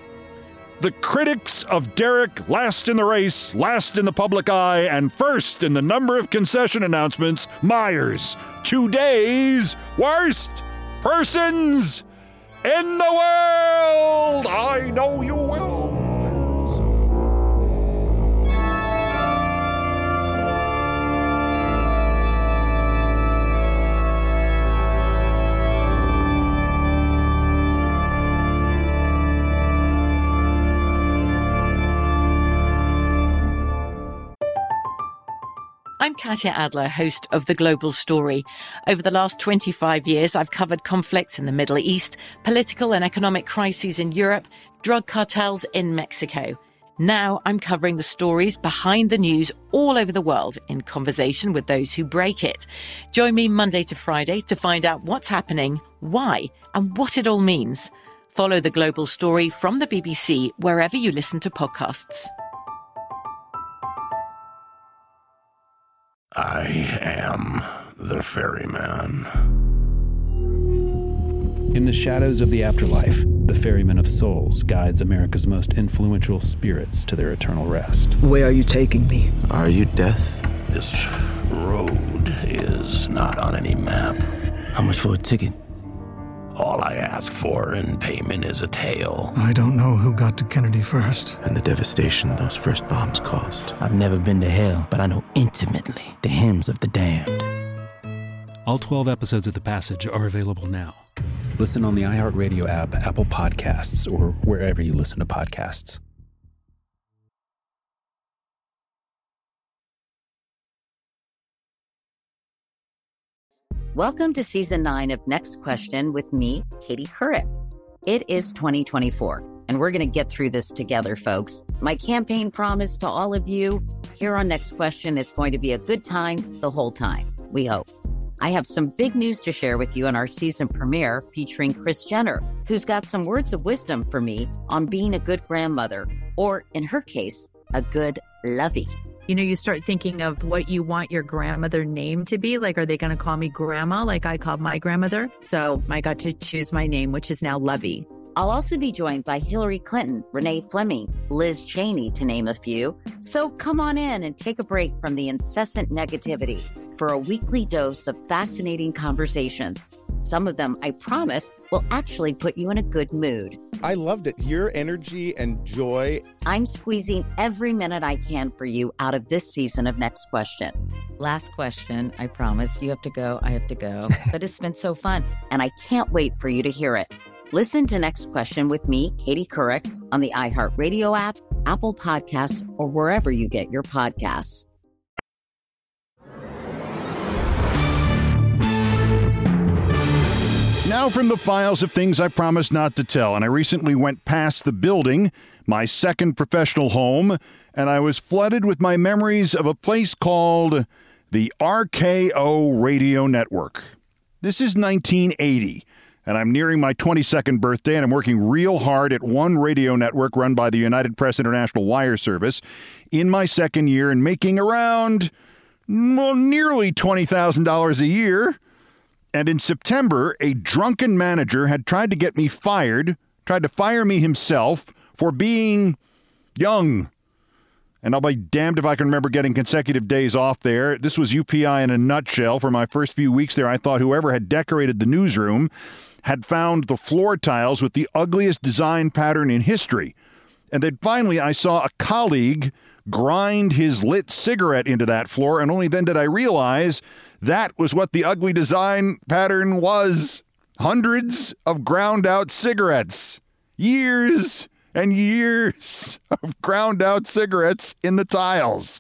Speaker 8: The critics of Derek, last in the race, last in the public eye, and first in the number of concession announcements, Myers, today's worst persons in the world. I know you will.
Speaker 4: I'm Katya Adler, host of The Global Story. Over the last twenty-five years, I've covered conflicts in the Middle East, political and economic crises in Europe, drug cartels in Mexico. Now I'm covering the stories behind the news all over the world in conversation with those who break it. Join me Monday to Friday to find out what's happening, why, and what it all means. Follow The Global Story from the B B C wherever you listen to podcasts.
Speaker 5: I am the ferryman.
Speaker 20: In the shadows of the afterlife, the ferryman of souls guides America's most influential spirits to their eternal rest.
Speaker 7: Where are you taking me?
Speaker 5: Are you death? This road is not on any map.
Speaker 21: How much for a ticket?
Speaker 5: All I ask for in payment is a tale.
Speaker 22: I don't know who got to Kennedy first.
Speaker 5: And the devastation those first bombs caused.
Speaker 21: I've never been to hell, but I know intimately the hymns of the damned.
Speaker 20: All twelve episodes of The Passage are available now.
Speaker 21: Listen on the iHeartRadio app, Apple Podcasts, or wherever you listen to podcasts.
Speaker 9: Welcome to season nine of Next Question with me, Katie Couric. It is twenty twenty-four, and we're going to get through this together, folks. My campaign promise to all of you here on Next Question, it's going to be a good time the whole time, we hope. I have some big news to share with you in our season premiere featuring Kris Jenner, who's got some words of wisdom for me on being a good grandmother, or in her case, a good lovey.
Speaker 25: You know, you start thinking of what you want your grandmother name to be. Like, are they going to call me grandma like I called my grandmother? So I got to choose my name, which is now Lovey.
Speaker 9: I'll also be joined by Hillary Clinton, Renee Fleming, Liz Cheney, to name a few. So come on in and take a break from the incessant negativity for a weekly dose of fascinating conversations. Some of them, I promise, will actually put you in a good mood.
Speaker 26: I loved it. Your energy and joy.
Speaker 9: I'm squeezing every minute I can for you out of this season of Next Question. Last question. I promise. You have to go. I have to go. But it's been so fun. And I can't wait for you to hear it. Listen to Next Question with me, Katie Couric, on the iHeartRadio app, Apple Podcasts, or wherever you get your podcasts.
Speaker 8: Now from the files of things I promised not to tell, and I recently went past the building, my second professional home, and I was flooded with my memories of a place called the R K O Radio Network. This is nineteen eighty, and I'm nearing my twenty-second birthday, and I'm working real hard at one radio network run by the United Press International Wire Service in my second year and making around, well, nearly twenty thousand dollars a year. And in September, a drunken manager had tried to get me fired, tried to fire me himself for being young. And I'll be damned if I can remember getting consecutive days off there. This was U P I in a nutshell. For my first few weeks there, I thought whoever had decorated the newsroom had found the floor tiles with the ugliest design pattern in history. And then finally, I saw a colleague grind his lit cigarette into that floor, and only then did I realize that was what the ugly design pattern was. Hundreds of ground-out cigarettes. Years and years of ground-out cigarettes in the tiles.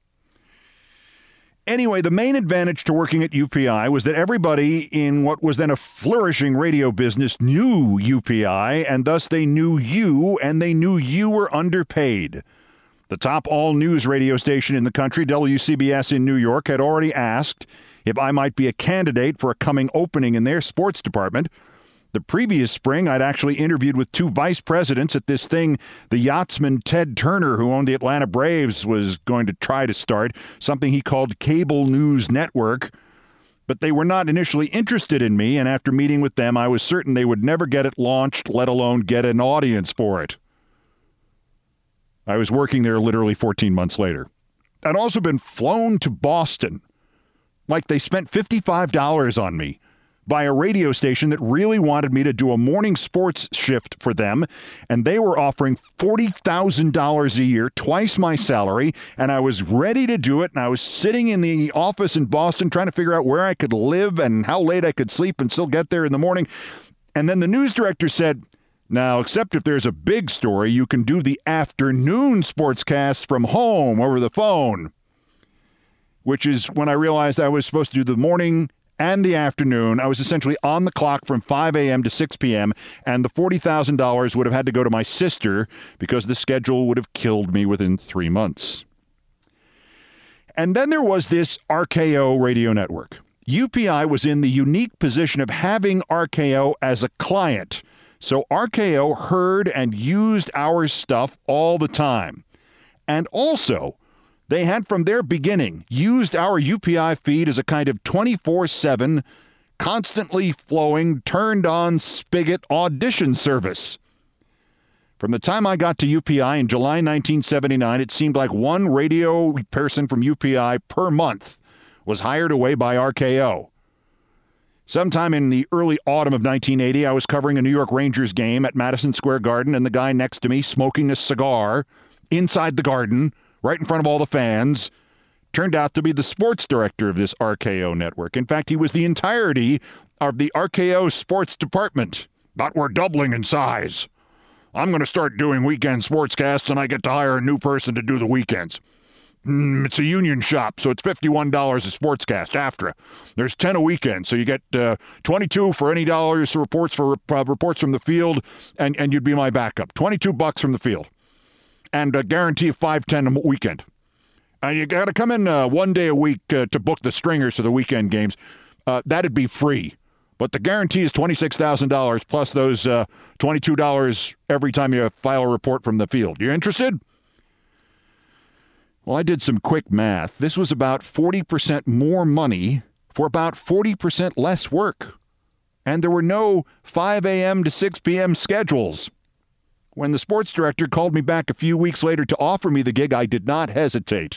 Speaker 8: Anyway, the main advantage to working at U P I was that everybody in what was then a flourishing radio business knew U P I, and thus they knew you, and they knew you were underpaid. The top all-news radio station in the country, W C B S in New York, had already asked if I might be a candidate for a coming opening in their sports department. The previous spring, I'd actually interviewed with two vice presidents at this thing the yachtsman Ted Turner, who owned the Atlanta Braves, was going to try to start, something he called Cable News Network. But they were not initially interested in me, and after meeting with them, I was certain they would never get it launched, let alone get an audience for it. I was working there literally fourteen months later. I'd also been flown to Boston, like they spent fifty-five dollars on me, by a radio station that really wanted me to do a morning sports shift for them, and they were offering forty thousand dollars a year, twice my salary, and I was ready to do it, and I was sitting in the office in Boston trying to figure out where I could live and how late I could sleep and still get there in the morning. And then the news director said, "Now, except if there's a big story, you can do the afternoon sportscast from home over the phone," which is when I realized I was supposed to do the morning and the afternoon. I was essentially on the clock from five a.m. to six p.m., and the forty thousand dollars would have had to go to my sister because the schedule would have killed me within three months. And then there was this R K O radio network. U P I was in the unique position of having R K O as a client. So R K O heard and used our stuff all the time. And also, they had from their beginning used our U P I feed as a kind of twenty-four seven, constantly flowing, turned-on spigot audition service. From the time I got to U P I in July nineteen seventy-nine, it seemed like one radio person from U P I per month was hired away by R K O. Sometime in the early autumn of nineteen eighty, I was covering a New York Rangers game at Madison Square Garden, and the guy next to me smoking a cigar inside the garden, right in front of all the fans, turned out to be the sports director of this R K O network. In fact, he was the entirety of the R K O sports department. But we're doubling in size. I'm going to start doing weekend sportscasts, and I get to hire a new person to do the weekends. Mm, it's a union shop, so it's fifty-one dollars a sportscast. AFTRA. There's ten a weekend, so you get uh, twenty-two for any dollars reports for uh, reports from the field, and, and you'd be my backup. twenty-two bucks from the field, and a guarantee of five ten a weekend. And you got to come in uh, one day a week uh, to book the stringers for the weekend games. Uh, that'd be free, but the guarantee is twenty-six thousand dollars plus those uh, twenty-two dollars every time you file a report from the field. You interested? Well, I did some quick math. This was about forty percent more money for about forty percent less work. And there were no five a.m. to six p.m. schedules. When the sports director called me back a few weeks later to offer me the gig, I did not hesitate.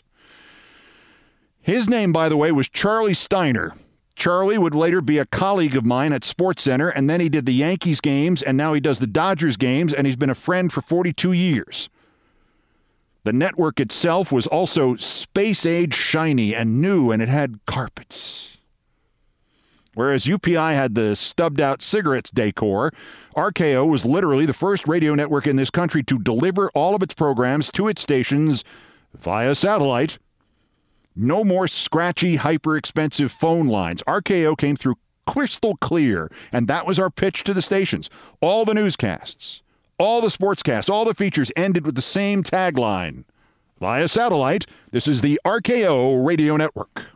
Speaker 8: His name, by the way, was Charlie Steiner. Charlie would later be a colleague of mine at SportsCenter, and then he did the Yankees games, and now he does the Dodgers games, and he's been a friend for forty-two years. The network itself was also space-age shiny and new, and it had carpets. Whereas U P I had the stubbed-out cigarettes decor, R K O was literally the first radio network in this country to deliver all of its programs to its stations via satellite. No more scratchy, hyper-expensive phone lines. R K O came through crystal clear, and that was our pitch to the stations. All the newscasts, all the sportscasts, all the features ended with the same tagline. Via satellite, this is the R K O Radio Network.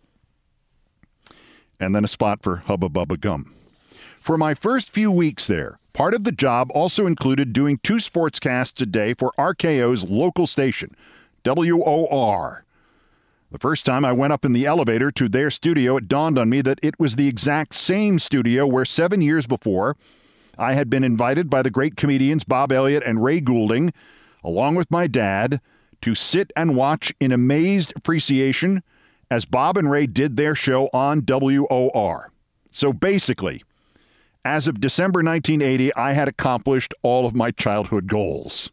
Speaker 8: And then a spot for Hubba Bubba Gum. For my first few weeks there, part of the job also included doing two sportscasts a day for R K O's local station, W O R. The first time I went up in the elevator to their studio, it dawned on me that it was the exact same studio where seven years before, I had been invited by the great comedians Bob Elliott and Ray Goulding, along with my dad, to sit and watch in amazed appreciation as Bob and Ray did their show on W O R. So basically, as of December nineteen eighty, I had accomplished all of my childhood goals.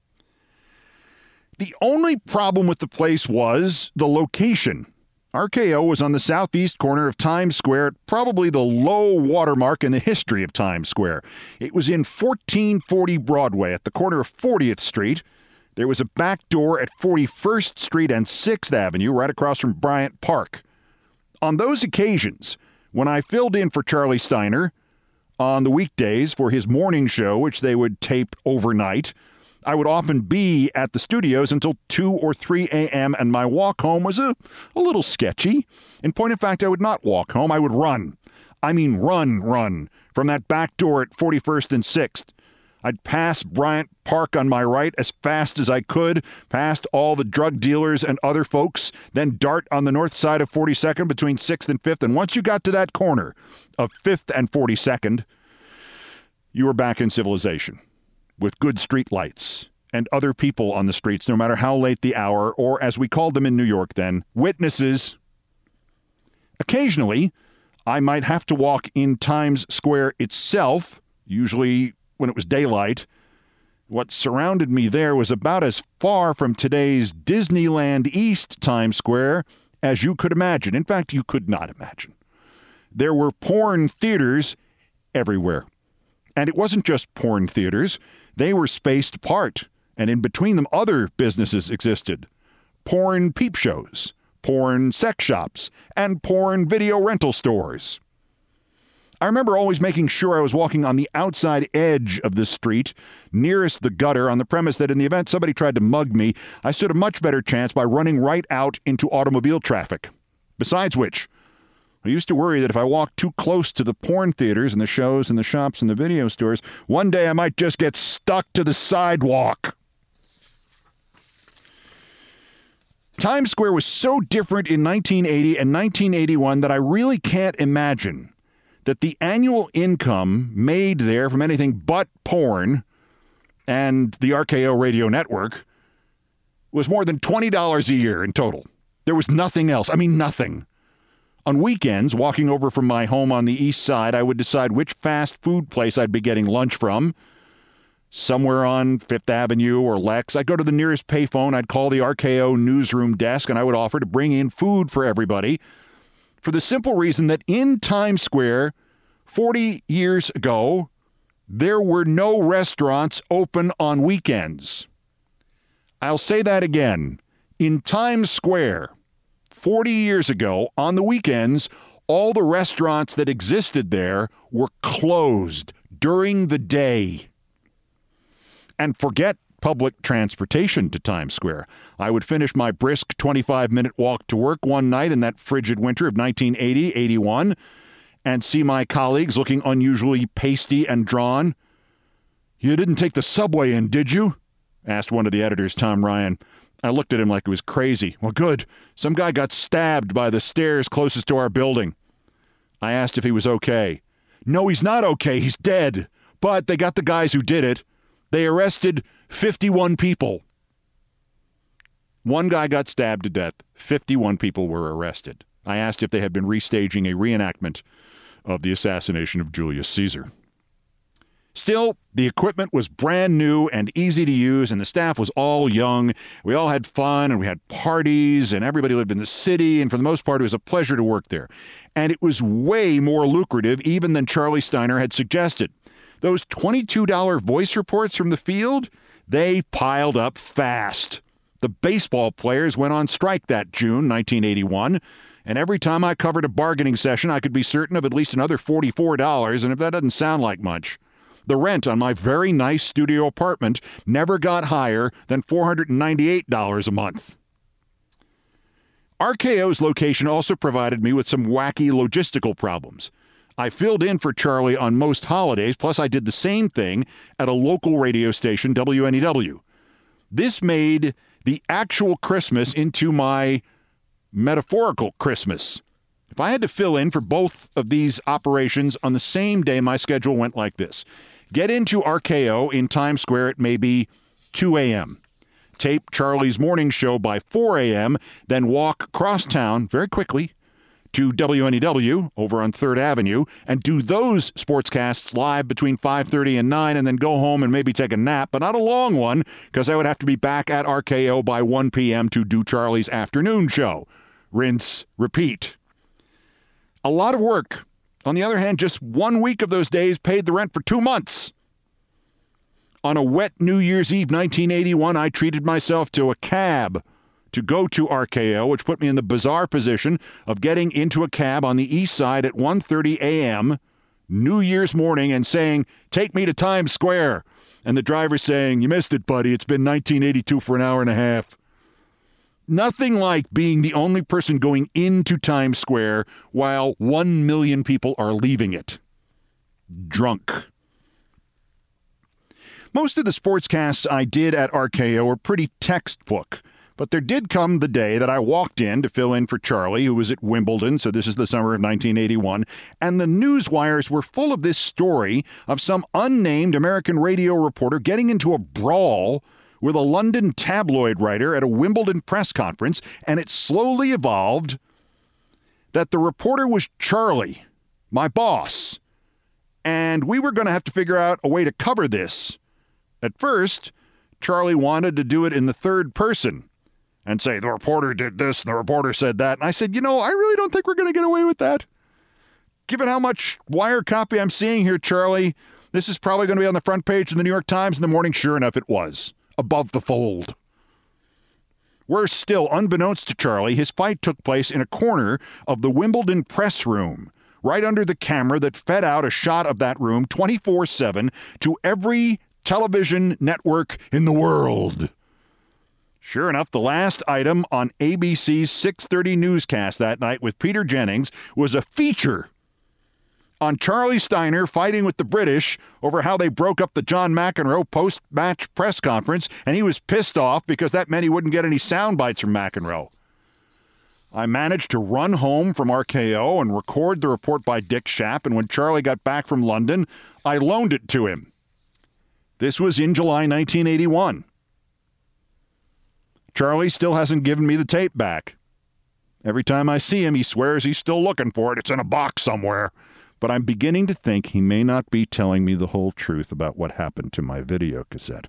Speaker 8: The only problem with the place was the location. R K O was on the southeast corner of Times Square, probably the low watermark in the history of Times Square. It was in fourteen forty Broadway at the corner of fortieth Street. There was a back door at forty-first Street and sixth Avenue, right across from Bryant Park. On those occasions, when I filled in for Charlie Steiner on the weekdays for his morning show, which they would tape overnight, I would often be at the studios until two or three a.m., and my walk home was a, a little sketchy. In point of fact, I would not walk home. I would run. I mean run, run, from that back door at forty-first and sixth. I'd pass Bryant Park on my right as fast as I could, past all the drug dealers and other folks, then dart on the north side of forty-second between sixth and fifth. And once you got to that corner of fifth and forty-second, you were back in civilization with good street lights and other people on the streets, no matter how late the hour, or as we called them in New York then, witnesses. Occasionally, I might have to walk in Times Square itself, usually when it was daylight. What surrounded me there was about as far from today's Disneyland East Times Square as you could imagine. In fact, you could not imagine. There were porn theaters everywhere. And it wasn't just porn theaters. They were spaced apart, and in between them other businesses existed. Porn peep shows, porn sex shops, and porn video rental stores. I remember always making sure I was walking on the outside edge of the street, nearest the gutter, on the premise that in the event somebody tried to mug me, I stood a much better chance by running right out into automobile traffic. Besides which, I used to worry that if I walked too close to the porn theaters and the shows and the shops and the video stores, one day I might just get stuck to the sidewalk. Times Square was so different in nineteen eighty and nineteen eighty-one that I really can't imagine that the annual income made there from anything but porn and the R K O radio network was more than twenty dollars a year in total. There was nothing else. I mean, nothing. On weekends, walking over from my home on the east side, I would decide which fast food place I'd be getting lunch from. Somewhere on Fifth Avenue or Lex, I'd go to the nearest payphone, I'd call the R K O newsroom desk, and I would offer to bring in food for everybody, for the simple reason that in Times Square, forty years ago, there were no restaurants open on weekends. I'll say that again. In Times Square, forty years ago, on the weekends, all the restaurants that existed there were closed during the day. And forget public transportation to Times Square. I would finish my brisk twenty-five minute walk to work one night in that frigid winter of nineteen eighty eighty-one and see my colleagues looking unusually pasty and drawn. "You didn't take the subway in, did you?" asked one of the editors, Tom Ryan. I looked at him like it was crazy. "Well, good. Some guy got stabbed by the stairs closest to our building." I asked if he was okay. "No, he's not okay. He's dead. But they got the guys who did it. They arrested fifty-one people." One guy got stabbed to death. fifty-one people were arrested. I asked if they had been restaging a reenactment of the assassination of Julius Caesar. Still, the equipment was brand new and easy to use, and the staff was all young. We all had fun, and we had parties, and everybody lived in the city, and for the most part, it was a pleasure to work there. And it was way more lucrative even than Charlie Steiner had suggested. Those twenty-two dollars voice reports from the field, they piled up fast. The baseball players went on strike that June nineteen eighty-one, and every time I covered a bargaining session, I could be certain of at least another forty-four dollars, and if that doesn't sound like much, the rent on my very nice studio apartment never got higher than four hundred ninety-eight dollars a month. R K O's location also provided me with some wacky logistical problems. I filled in for Charlie on most holidays, plus I did the same thing at a local radio station, W N E W. This made the actual Christmas into my metaphorical Christmas. If I had to fill in for both of these operations on the same day, my schedule went like this. Get into R K O in Times Square at maybe two a.m. Tape Charlie's morning show by four a.m., then walk across town very quickly to W N E W over on third Avenue and do those sportscasts live between five thirty and nine, and then go home and maybe take a nap, but not a long one, because I would have to be back at R K O by one p.m. to do Charlie's afternoon show. Rinse, repeat. A lot of work. On the other hand, just one week of those days paid the rent for two months. On a wet New Year's Eve nineteen eighty-one, I treated myself to a cab to go to R K O, which put me in the bizarre position of getting into a cab on the east side at one thirty a.m. New Year's morning and saying, "Take me to Times Square." And the driver saying, "You missed it, buddy. It's been nineteen eighty-two for an hour and a half." Nothing like being the only person going into Times Square while one million people are leaving it. Drunk. Most of the sportscasts I did at R K O were pretty textbook, but there did come the day that I walked in to fill in for Charlie, who was at Wimbledon, so this is the summer of nineteen eighty-one, and the news wires were full of this story of some unnamed American radio reporter getting into a brawl with a London tabloid writer at a Wimbledon press conference, and it slowly evolved that the reporter was Charlie, my boss, and we were going to have to figure out a way to cover this. At first, Charlie wanted to do it in the third person and say, "The reporter did this and the reporter said that," and I said, you know, I really don't think we're going to get away with that. Given how much wire copy I'm seeing here, Charlie, this is probably going to be on the front page of the New York Times in the morning. Sure enough, it was. Above the fold. Worse still, unbeknownst to Charlie, his fight took place in a corner of the Wimbledon press room, right under the camera that fed out a shot of that room twenty-four seven to every television network in the world. Sure enough, the last item on A B C's six thirty newscast that night with Peter Jennings was a feature on Charlie Steiner fighting with the British over how they broke up the John McEnroe post-match press conference, and he was pissed off because that meant he wouldn't get any sound bites from McEnroe. I managed to run home from R K O and record the report by Dick Schaap, and when Charlie got back from London, I loaned it to him. This was in July nineteen eighty-one. Charlie still hasn't given me the tape back. Every time I see him, he swears he's still looking for it. It's in a box somewhere. But I'm beginning to think he may not be telling me the whole truth about what happened to my video cassette.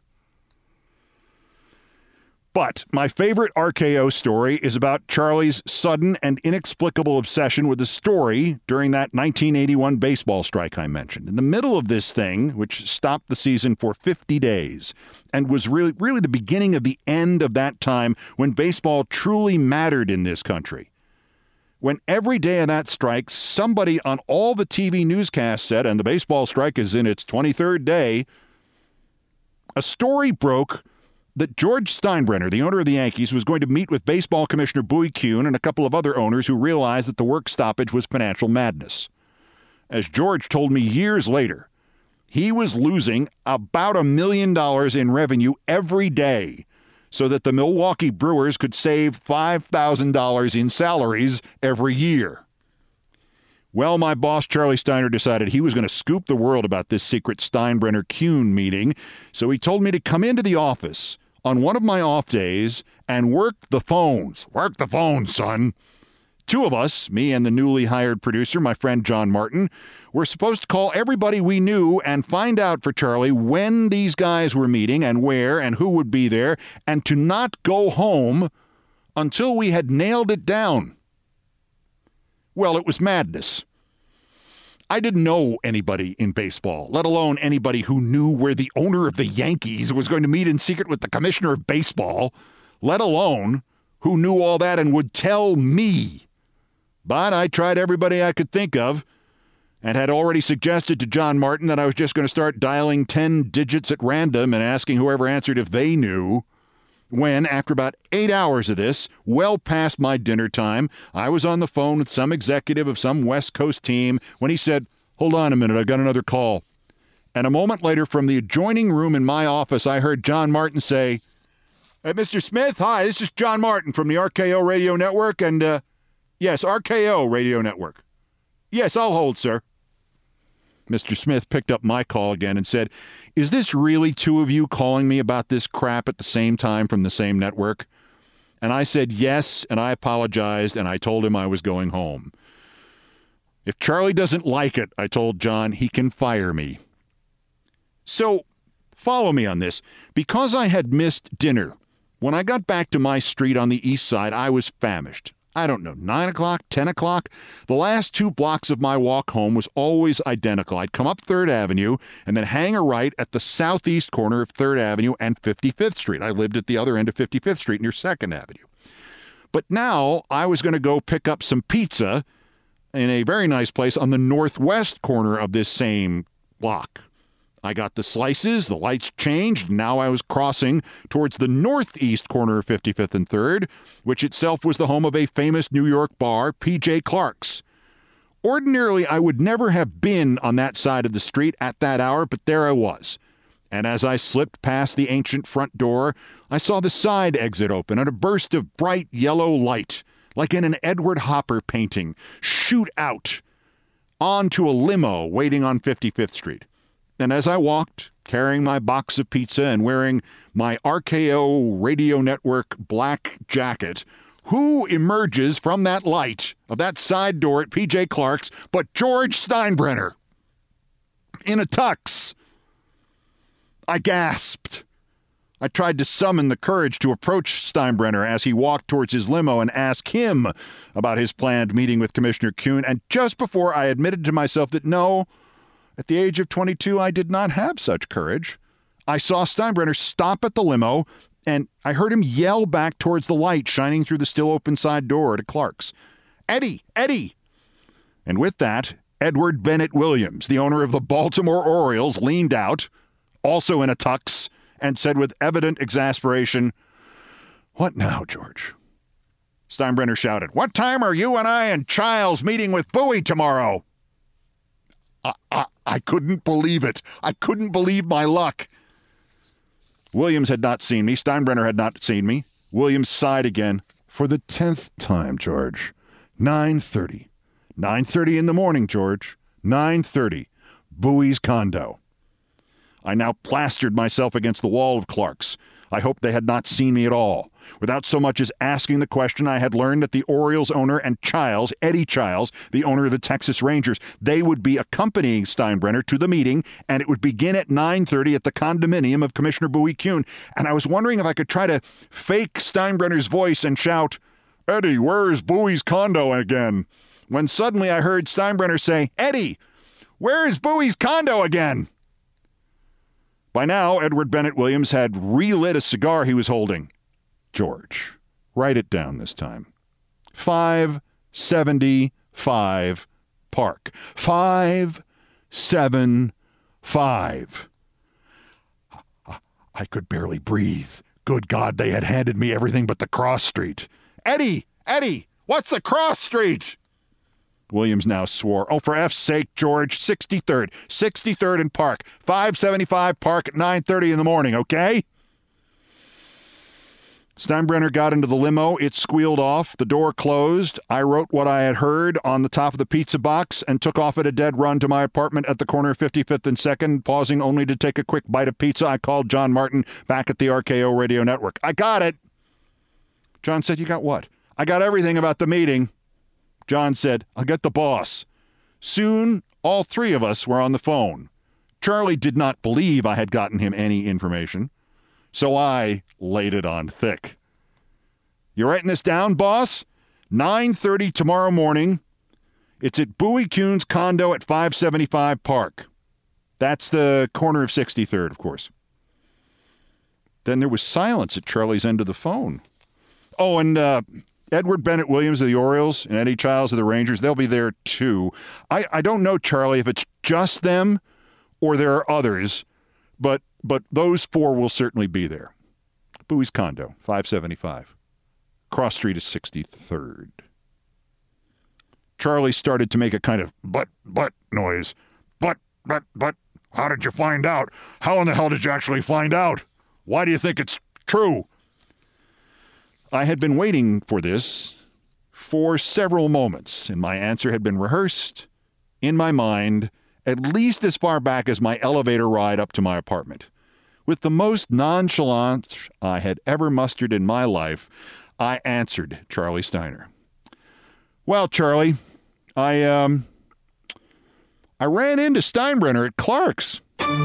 Speaker 8: But my favorite R K O story is about Charlie's sudden and inexplicable obsession with the story during that nineteen eighty-one baseball strike I mentioned. In the middle of this thing, which stopped the season for fifty days, and was really, really the beginning of the end of that time when baseball truly mattered in this country. When every day of that strike, somebody on all the T V newscasts said, and the baseball strike is in its twenty-third day, a story broke that George Steinbrenner, the owner of the Yankees, was going to meet with baseball commissioner Bowie Kuhn and a couple of other owners who realized that the work stoppage was financial madness. As George told me years later, he was losing about a million dollars in revenue every day so that the Milwaukee Brewers could save five thousand dollars in salaries every year. Well, my boss, Charlie Steiner, decided he was going to scoop the world about this secret Steinbrenner-Kuhn meeting, so he told me to come into the office on one of my off days and work the phones. Work the phones, son. Two of us, me and the newly hired producer, my friend John Martin, were supposed to call everybody we knew and find out for Charlie when these guys were meeting and where and who would be there, and to not go home until we had nailed it down. Well, it was madness. I didn't know anybody in baseball, let alone anybody who knew where the owner of the Yankees was going to meet in secret with the commissioner of baseball, let alone who knew all that and would tell me. But I tried everybody I could think of and had already suggested to John Martin that I was just going to start dialing ten digits at random and asking whoever answered if they knew. When, after about eight hours of this, well past my dinner time, I was on the phone with some executive of some West Coast team when he said, "Hold on a minute, I got another call." And a moment later, from the adjoining room in my office, I heard John Martin say, "Hey, Mister Smith, hi, this is John Martin from the R K O Radio Network, and, uh, yes, R K O Radio Network. Yes, I'll hold, sir." Mister Smith picked up my call again and said, "Is this really two of you calling me about this crap at the same time from the same network?" And I said yes, and I apologized, and I told him I was going home. If Charlie doesn't like it, I told John, he can fire me. So, follow me on this. Because I had missed dinner, when I got back to my street on the east side, I was famished. I don't know, nine o'clock, ten o'clock? The last two blocks of my walk home was always identical. I'd come up third Avenue and then hang a right at the southeast corner of third Avenue and fifty-fifth Street. I lived at the other end of fifty-fifth Street near second Avenue. But now I was going to go pick up some pizza in a very nice place on the northwest corner of this same block. I got the slices, the lights changed, and now I was crossing towards the northeast corner of fifty-fifth and third, which itself was the home of a famous New York bar, P J Clark's. Ordinarily, I would never have been on that side of the street at that hour, but there I was. And as I slipped past the ancient front door, I saw the side exit open and a burst of bright yellow light, like in an Edward Hopper painting, shoot out onto a limo waiting on fifty-fifth Street. And as I walked, carrying my box of pizza and wearing my R K O Radio Network black jacket, who emerges from that light of that side door at P J Clark's but George Steinbrenner in a tux? I gasped. I tried to summon the courage to approach Steinbrenner as he walked towards his limo and ask him about his planned meeting with Commissioner Kuhn, and just before I admitted to myself that no, at the age of twenty-two, I did not have such courage, I saw Steinbrenner stop at the limo, and I heard him yell back towards the light shining through the still open side door to Clark's, "Eddie! Eddie!" And with that, Edward Bennett Williams, the owner of the Baltimore Orioles, leaned out, also in a tux, and said with evident exasperation, "What now, George?" Steinbrenner shouted, "What time are you and I and Childs meeting with Bowie tomorrow?" I, I, I couldn't believe it. I couldn't believe my luck. Williams had not seen me. Steinbrenner had not seen me. Williams sighed again. "For the tenth time, George. nine thirty. nine thirty in the morning, George. nine thirty. Bowie's condo." I now plastered myself against the wall of Clark's. I hoped they had not seen me at all. Without so much as asking the question, I had learned that the Orioles owner and Childs, Eddie Childs, the owner of the Texas Rangers, they would be accompanying Steinbrenner to the meeting, and it would begin at nine thirty at the condominium of Commissioner Bowie Kuhn. And I was wondering if I could try to fake Steinbrenner's voice and shout, "Eddie, where is Bowie's condo again?" When suddenly I heard Steinbrenner say, "Eddie, where is Bowie's condo again?" By now, Edward Bennett Williams had relit a cigar he was holding. "George, write it down this time. five seventy-five Park. five seventy-five. I could barely breathe. Good God, they had handed me everything but the cross street. "Eddie! Eddie! What's the cross street?" Williams now swore. "Oh, for F's sake, George, sixty-third. sixty-third and Park. five seventy-five Park at nine thirty in the morning, okay?" Steinbrenner got into the limo. It squealed off. The door closed. I wrote what I had heard on the top of the pizza box and took off at a dead run to my apartment at the corner of fifty-fifth and second, pausing only to take a quick bite of pizza. I called John Martin back at the R K O Radio Network. "I got it." John said, "You got what?" "I got everything about the meeting." John said, "I'll get the boss." Soon, all three of us were on the phone. Charlie did not believe I had gotten him any information, so I laid it on thick. "You writing this down, boss? nine thirty tomorrow morning. It's at Bowie Kuhn's condo at five seventy-five Park. That's the corner of sixty-third, of course." Then there was silence at Charlie's end of the phone. Oh, and uh, Edward Bennett Williams of the Orioles and Eddie Childs of the Rangers, they'll be there too. I, I don't know, Charlie, if it's just them or there are others, but but those four will certainly be there. Bowie's condo, five seventy-five. Cross Street is sixty-third. Charlie started to make a kind of but, but noise. But, but, but, how did you find out? How in the hell did you actually find out? Why do you think it's true? I had been waiting for this for several moments, and my answer had been rehearsed in my mind at least as far back as my elevator ride up to my apartment. With the most nonchalance I had ever mustered in my life, I answered Charlie Steiner. "Well, Charlie, I, um, I ran into Steinbrenner at Clark's."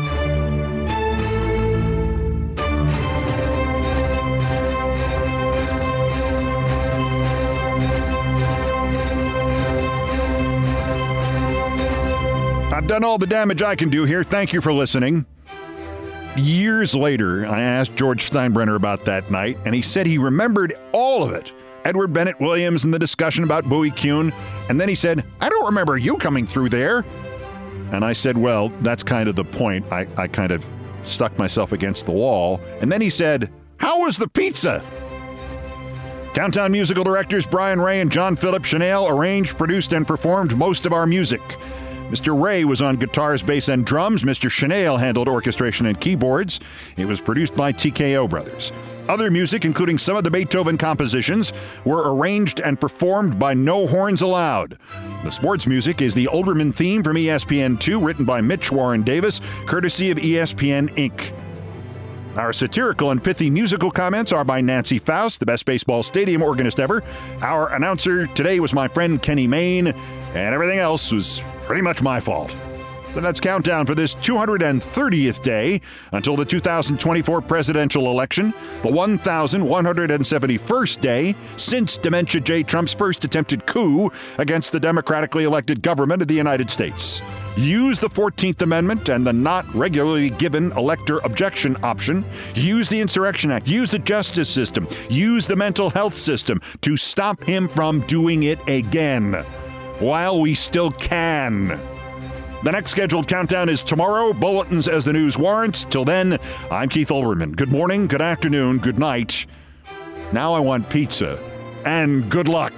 Speaker 8: I've done all the damage I can do here. Thank you for listening. Years later, I asked George Steinbrenner about that night, and he said he remembered all of it. Edward Bennett Williams and the discussion about Bowie Kuhn. And then he said, "I don't remember you coming through there." And I said, well, that's kind of the point. I, I kind of stuck myself against the wall. And then he said, "How was the pizza?" Countdown musical directors Brian Ray and John Philip Chanel arranged, produced, and performed most of our music. Mister Ray was on guitars, bass, and drums. Mister Chanel handled orchestration and keyboards. It was produced by T K O Brothers. Other music, including some of the Beethoven compositions, were arranged and performed by No Horns Allowed. The sports music is the Olbermann theme from E S P N two, written by Mitch Warren Davis, courtesy of E S P N Incorporated. Our satirical and pithy musical comments are by Nancy Faust, the best baseball stadium organist ever. Our announcer today was my friend Kenny Mayne, and everything else was pretty much my fault. So that's Countdown for this two hundred thirtieth day until the two thousand twenty-four presidential election, the one thousand one hundred seventy-first day since Dementia J. Trump's first attempted coup against the democratically elected government of the United States. Use the fourteenth Amendment and the not regularly given elector objection option. Use the Insurrection Act. Use the justice system. Use the mental health system to stop him from doing it again while we still can. The next scheduled countdown is tomorrow. Bulletins as the news warrants. Till then, I'm Keith Olbermann. Good morning, good afternoon, good night. Now I want pizza. And good luck.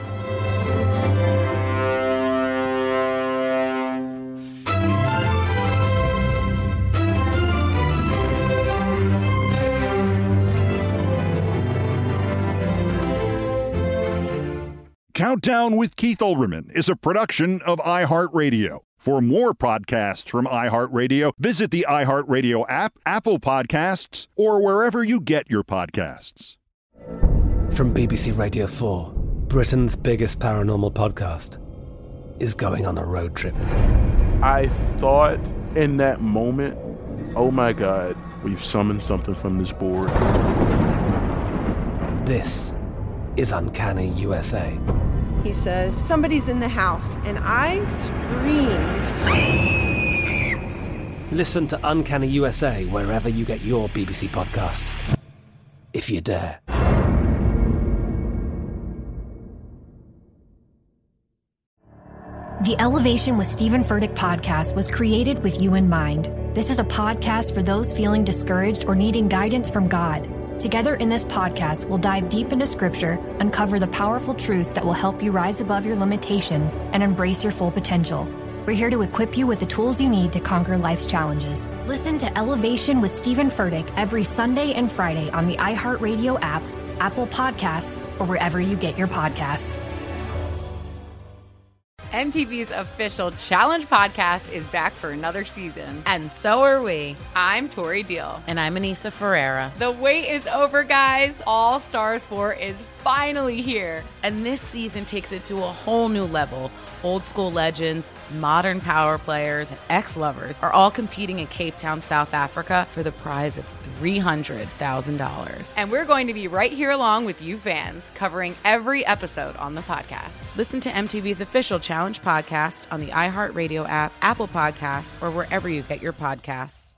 Speaker 8: Countdown with Keith Olbermann is a production of iHeartRadio. For more podcasts from iHeartRadio, visit the iHeartRadio app, Apple Podcasts, or wherever you get your podcasts.
Speaker 1: From B B C Radio four, Britain's biggest paranormal podcast is going on a road trip.
Speaker 2: I thought in that moment, oh my God, we've summoned something from this board.
Speaker 1: This is Uncanny U S A.
Speaker 3: He says, somebody's in the house, and I screamed.
Speaker 1: Listen to Uncanny U S A wherever you get your B B C podcasts, if you dare.
Speaker 7: The Elevation with Stephen Furtick podcast was created with you in mind. This is a podcast for those feeling discouraged or needing guidance from God. Together in this podcast, we'll dive deep into Scripture, uncover the powerful truths that will help you rise above your limitations and embrace your full potential. We're here to equip you with the tools you need to conquer life's challenges. Listen to Elevation with Stephen Furtick every Sunday and Friday on the iHeartRadio app, Apple Podcasts, or wherever you get your podcasts.
Speaker 23: M T V's official Challenge podcast is back for another season.
Speaker 24: And so are we.
Speaker 23: I'm Tori Deal.
Speaker 24: And I'm Anissa Ferreira.
Speaker 23: The wait is over, guys. All Stars four is
Speaker 24: finally here. And this season takes it to a whole new level. Old school legends, modern power players, and ex-lovers are all competing in Cape Town, South Africa for the prize of three hundred thousand dollars.
Speaker 23: And we're going to be right here along with you fans, covering every episode on the podcast.
Speaker 24: Listen to M T V's official Challenge podcast on the iHeartRadio app, Apple Podcasts, or wherever you get your podcasts.